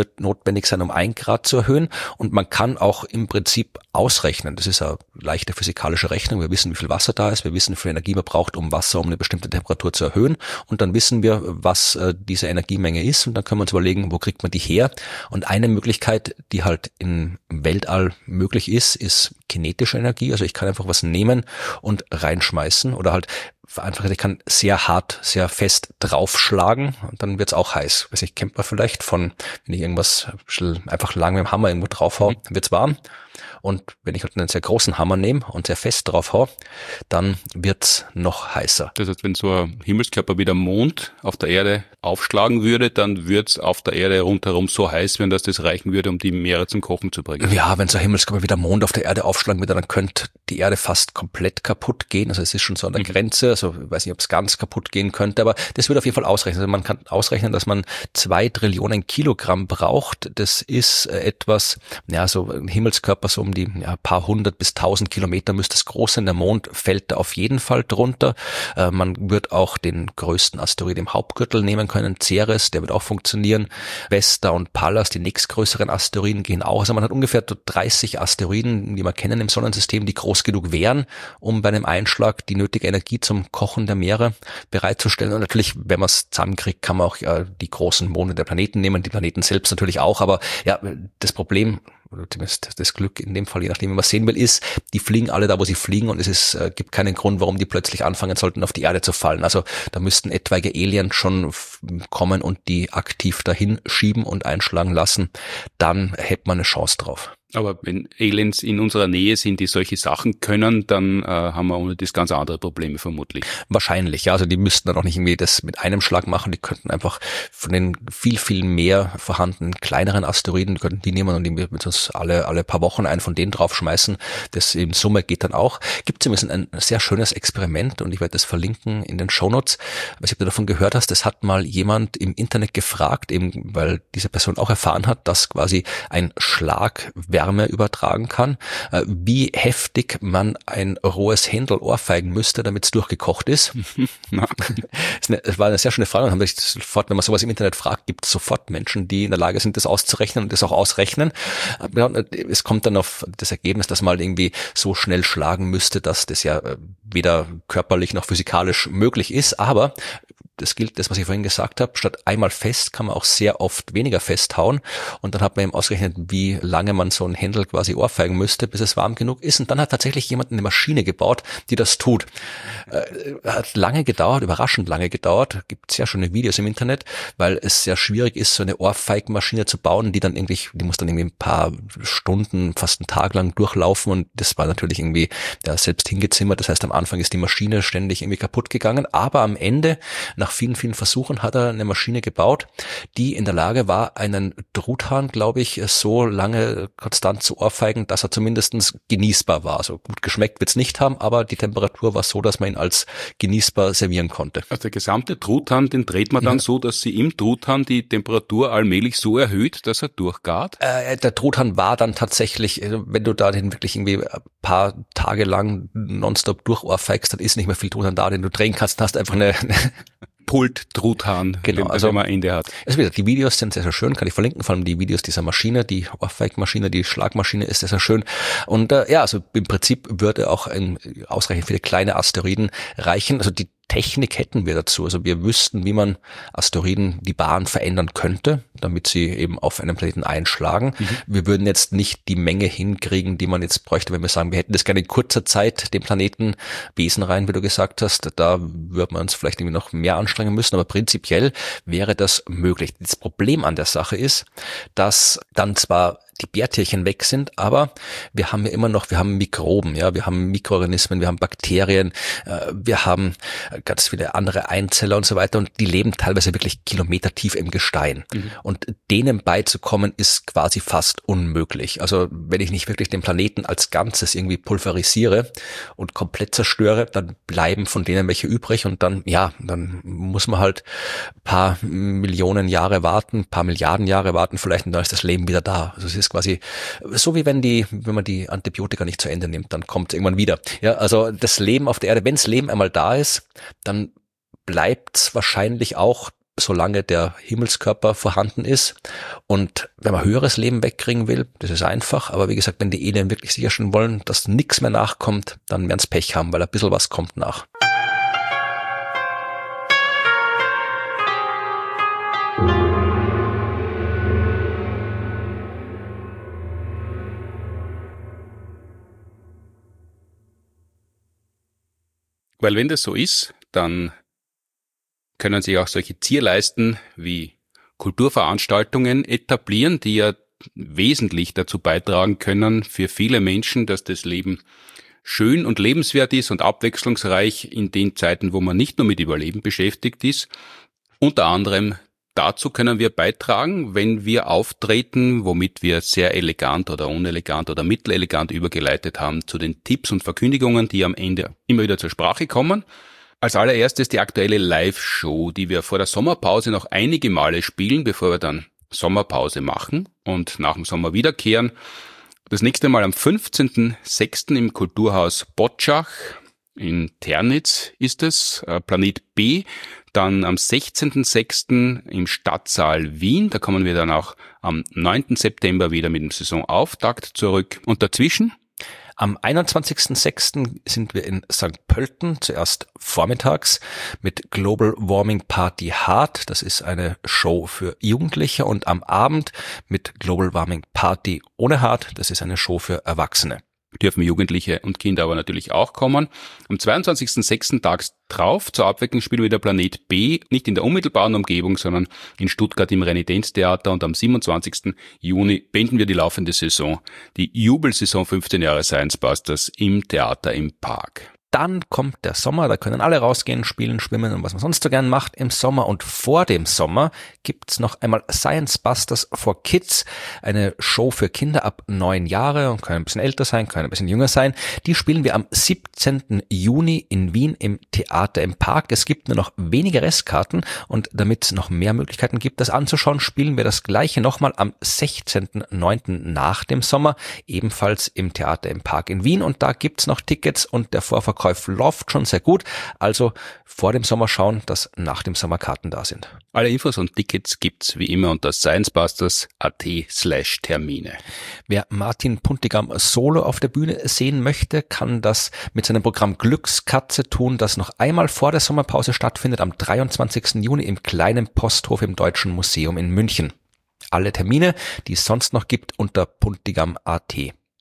wird notwendig sein, um 1 Grad zu erhöhen. Und man kann auch im Prinzip ausrechnen. Das ist eine leichte physikalische Rechnung. Wir wissen, wie viel Wasser da ist. Wir wissen, wie viel Energie man braucht, um Wasser um eine bestimmte Temperatur zu erhöhen. Und dann wissen wir, was diese Energiemenge ist. Und dann können wir uns überlegen, wo kriegt man die her? Und eine Möglichkeit, die halt im Weltall möglich ist kinetische Energie. Also ich kann einfach was nehmen und reinschmeißen oder halt vereinfacht, ich kann sehr hart, sehr fest draufschlagen und dann wird's auch heiß. Weiß nicht, kennt man vielleicht von, wenn ich irgendwas einfach lang mit dem Hammer irgendwo draufhau, wird's warm. Und wenn ich halt einen sehr großen Hammer nehme und sehr fest drauf hau, dann wird's noch heißer. Das heißt, wenn so ein Himmelskörper wie der Mond auf der Erde aufschlagen würde, dann wird's auf der Erde rundherum so heiß werden, dass das reichen würde, um die Meere zum Kochen zu bringen. Ja, wenn so ein Himmelskörper wie der Mond auf der Erde aufschlagen würde, dann könnte die Erde fast komplett kaputt gehen. Also es ist schon so an der Grenze. Also ich weiß nicht, ob es ganz kaputt gehen könnte, aber das würde auf jeden Fall ausrechnen. Also man kann ausrechnen, dass man 2 Trillionen Kilogramm braucht. Das ist etwas, ja, so ein Himmelskörper so um die paar 100 bis 1000 Kilometer müsste es groß sein. Der Mond fällt da auf jeden Fall drunter. Man wird auch den größten Asteroid im Hauptgürtel nehmen können, Ceres, der wird auch funktionieren. Vesta und Pallas, die nächstgrößeren Asteroiden, gehen auch. Also man hat ungefähr 30 Asteroiden, die wir kennen im Sonnensystem, die groß genug wären, um bei einem Einschlag die nötige Energie zum Kochen der Meere bereitzustellen. Und natürlich, wenn man es zusammenkriegt, kann man auch die großen Monde der Planeten nehmen, die Planeten selbst natürlich auch. Aber ja, das Problem, oder zumindest das Glück in dem Fall, je nachdem, wie man sehen will, ist, die fliegen alle da, wo sie fliegen und gibt keinen Grund, warum die plötzlich anfangen sollten, auf die Erde zu fallen. Also da müssten etwaige Aliens schon kommen und die aktiv dahin schieben und einschlagen lassen. Dann hätte man eine Chance drauf. Aber wenn Aliens in unserer Nähe sind, die solche Sachen können, dann haben wir ohne das ganz andere Probleme vermutlich. Wahrscheinlich, ja. Also die müssten dann auch nicht irgendwie das mit einem Schlag machen. Die könnten einfach von den viel, viel mehr vorhandenen kleineren Asteroiden, könnten die nehmen und die mit uns alle paar Wochen einen von denen draufschmeißen. Das in Summe geht dann auch. Gibt es ein sehr schönes Experiment und ich werde das verlinken in den Shownotes. Ich weiß nicht, ob du davon gehört hast. Das hat mal jemand im Internet gefragt, eben weil diese Person auch erfahren hat, dass quasi ein Schlag Wärme übertragen kann, wie heftig man ein rohes Händel ohrfeigen müsste, damit es durchgekocht ist. Das war eine sehr schöne Frage und haben sich sofort, wenn man sowas im Internet fragt, gibt es sofort Menschen, die in der Lage sind, das auszurechnen und das auch ausrechnen. Es kommt dann auf das Ergebnis, dass man irgendwie so schnell schlagen müsste, dass das ja weder körperlich noch physikalisch möglich ist, aber das gilt, das, was ich vorhin gesagt habe, statt einmal fest kann man auch sehr oft weniger festhauen und dann hat man eben ausgerechnet, wie lange man so ein Händel quasi ohrfeigen müsste, bis es warm genug ist und dann hat tatsächlich jemand eine Maschine gebaut, die das tut. Hat lange gedauert, überraschend lange gedauert, gibt sehr schöne Videos im Internet, weil es sehr schwierig ist, so eine Ohrfeigmaschine zu bauen, die muss dann irgendwie ein paar Stunden, fast einen Tag lang durchlaufen und das war natürlich irgendwie selbst hingezimmert, das heißt am Anfang ist die Maschine ständig irgendwie kaputt gegangen, aber am Ende, nach vielen, vielen Versuchen hat er eine Maschine gebaut, die in der Lage war, einen Truthahn, glaube ich, so lange konstant zu ohrfeigen, dass er zumindest genießbar war. Also gut geschmeckt wird's nicht haben, aber die Temperatur war so, dass man ihn als genießbar servieren konnte. Also der gesamte Truthahn, den dreht man dann so, dass sie im Truthahn die Temperatur allmählich so erhöht, dass er durchgart? Der Truthahn war dann tatsächlich, wenn du da den wirklich irgendwie ein paar Tage lang nonstop durchohrfeigst, dann ist nicht mehr viel Truthahn da, den du drehen kannst, dann hast du einfach eine Pult-Truthahn, genau, also am Ende hat. Also wie gesagt, die Videos sind sehr, sehr schön, kann ich verlinken, vor allem die Videos dieser Maschine, die Ohrfeigmaschine, die Schlagmaschine ist sehr, sehr schön. Und also im Prinzip würde auch ausreichend viele kleine Asteroiden reichen. Also die Technik hätten wir dazu. Also wir wüssten, wie man Asteroiden die Bahn verändern könnte, damit sie eben auf einen Planeten einschlagen. Wir würden jetzt nicht die Menge hinkriegen, die man jetzt bräuchte, wenn wir sagen, wir hätten das gerne in kurzer Zeit den Planeten Besen rein, wie du gesagt hast. Da würde man uns vielleicht irgendwie noch mehr anstrengen müssen, aber prinzipiell wäre das möglich. Das Problem an der Sache ist, dass dann zwar die Bärtierchen weg sind, aber wir haben Mikroben, ja, wir haben Mikroorganismen, wir haben Bakterien, wir haben ganz viele andere Einzeller und so weiter und die leben teilweise wirklich kilometertief im Gestein. Und denen beizukommen ist quasi fast unmöglich. Also wenn ich nicht wirklich den Planeten als Ganzes irgendwie pulverisiere und komplett zerstöre, dann bleiben von denen welche übrig und dann muss man halt ein paar Millionen Jahre warten, ein paar Milliarden Jahre warten vielleicht und dann ist das Leben wieder da. Also es ist quasi so wie wenn man die Antibiotika nicht zu Ende nimmt, dann kommt es irgendwann wieder. Ja, also das Leben auf der Erde, wenn das Leben einmal da ist, dann bleibt es wahrscheinlich auch solange der Himmelskörper vorhanden ist. Und wenn man höheres Leben wegkriegen will, das ist einfach. Aber wie gesagt, wenn die Aliens wirklich sicherstellen wollen, dass nichts mehr nachkommt, dann werden sie Pech haben, weil ein bisschen was kommt nach. Weil wenn das so ist, dann können sich auch solche Zierleisten wie Kulturveranstaltungen etablieren, die ja wesentlich dazu beitragen können für viele Menschen, dass das Leben schön und lebenswert ist und abwechslungsreich in den Zeiten, wo man nicht nur mit Überleben beschäftigt ist. Unter anderem dazu können wir beitragen, wenn wir auftreten, womit wir sehr elegant oder unelegant oder mittelelegant übergeleitet haben zu den Tipps und Verkündigungen, die am Ende immer wieder zur Sprache kommen. Als allererstes die aktuelle Live-Show, die wir vor der Sommerpause noch einige Male spielen, bevor wir dann Sommerpause machen und nach dem Sommer wiederkehren. Das nächste Mal am 15.06. im Kulturhaus Bottschach in Ternitz ist es, Planet B. Dann am 16.06. im Stadtsaal Wien. Da kommen wir dann auch am 9. September wieder mit dem Saisonauftakt zurück. Und dazwischen? Am 21.06. sind wir in St. Pölten, zuerst vormittags mit Global Warming Party Hard. Das ist eine Show für Jugendliche. Und am Abend mit Global Warming Party ohne Hard. Das ist eine Show für Erwachsene. Dürfen Jugendliche und Kinder aber natürlich auch kommen. Am 22.06. tags drauf zur Abwechslung spielen wir wieder Planet B, nicht in der unmittelbaren Umgebung, sondern in Stuttgart im Renitenztheater, und am 27. Juni beenden wir die laufende Saison, die Jubelsaison 15 Jahre Science Busters im Theater im Park. Dann kommt der Sommer, da können alle rausgehen, spielen, schwimmen und was man sonst so gern macht im Sommer. Und vor dem Sommer gibt's noch einmal Science Busters for Kids, eine Show für Kinder ab 9 Jahre und können ein bisschen älter sein, können ein bisschen jünger sein. Die spielen wir am 17. Juni in Wien im Theater im Park. Es gibt nur noch wenige Restkarten, und damit es noch mehr Möglichkeiten gibt, das anzuschauen, spielen wir das gleiche nochmal am 16.09. nach dem Sommer, ebenfalls im Theater im Park in Wien. Und da gibt's noch Tickets, und der Vorverkauf läuft schon sehr gut. Also vor dem Sommer schauen, dass nach dem Sommer Karten da sind. Alle Infos und Tickets gibt's wie immer unter sciencebusters.at/Termine. Wer Martin Puntigam solo auf der Bühne sehen möchte, kann das mit seinem Programm Glückskatze tun, das noch einmal vor der Sommerpause stattfindet, am 23. Juni im kleinen Posthof im Deutschen Museum in München. Alle Termine, die es sonst noch gibt, unter puntigam.at.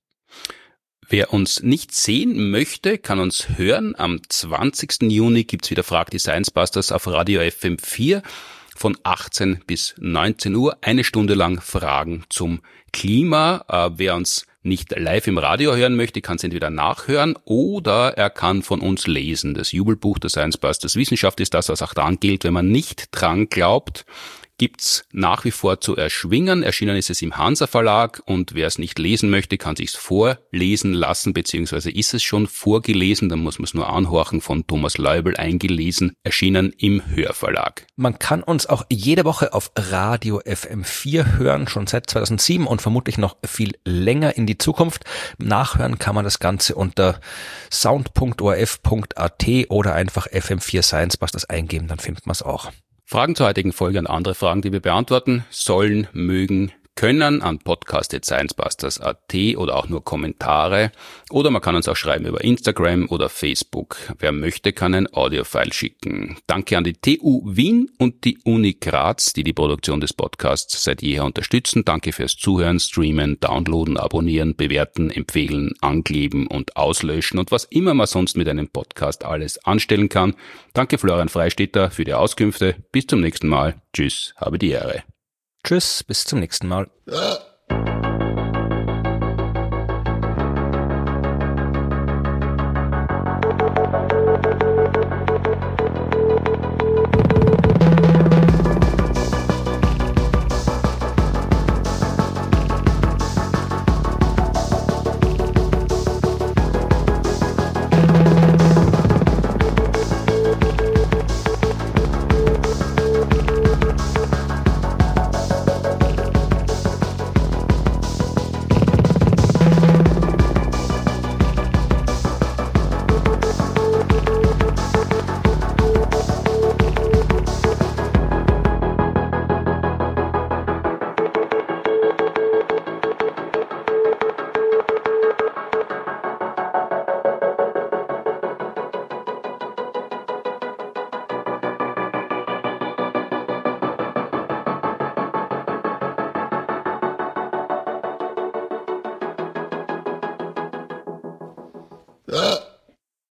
Wer uns nicht sehen möchte, kann uns hören. Am 20. Juni gibt's wieder Frag die Science Busters auf Radio FM4 von 18 bis 19 Uhr. 1 Stunde lang Fragen zum Klima. Wer uns nicht live im Radio hören möchte, kann es entweder nachhören oder er kann von uns lesen. Das Jubelbuch der Science Busters Wissenschaft ist das, was auch dran gilt, wenn man nicht dran glaubt. Gibt's nach wie vor zu erschwingen. Erschienen ist es im Hansa Verlag, und wer es nicht lesen möchte, kann sich's vorlesen lassen, beziehungsweise ist es schon vorgelesen, dann muss man es nur anhorchen, von Thomas Leubel eingelesen, erschienen im Hörverlag. Man kann uns auch jede Woche auf Radio FM4 hören, schon seit 2007 und vermutlich noch viel länger in die Zukunft. Nachhören kann man das Ganze unter sound.orf.at oder einfach FM4 Science Busters eingeben, dann findet man es auch. Fragen zur heutigen Folge und andere Fragen, die wir beantworten sollen, mögen, können, an podcast@sciencebusters.at oder auch nur Kommentare. Oder man kann uns auch schreiben über Instagram oder Facebook. Wer möchte, kann ein Audiofile schicken. Danke an die TU Wien und die Uni Graz, die die Produktion des Podcasts seit jeher unterstützen. Danke fürs Zuhören, Streamen, Downloaden, Abonnieren, Bewerten, Empfehlen, Ankleben und Auslöschen und was immer man sonst mit einem Podcast alles anstellen kann. Danke Florian Freistetter für die Auskünfte. Bis zum nächsten Mal. Tschüss, habe die Ehre. Tschüss, bis zum nächsten Mal.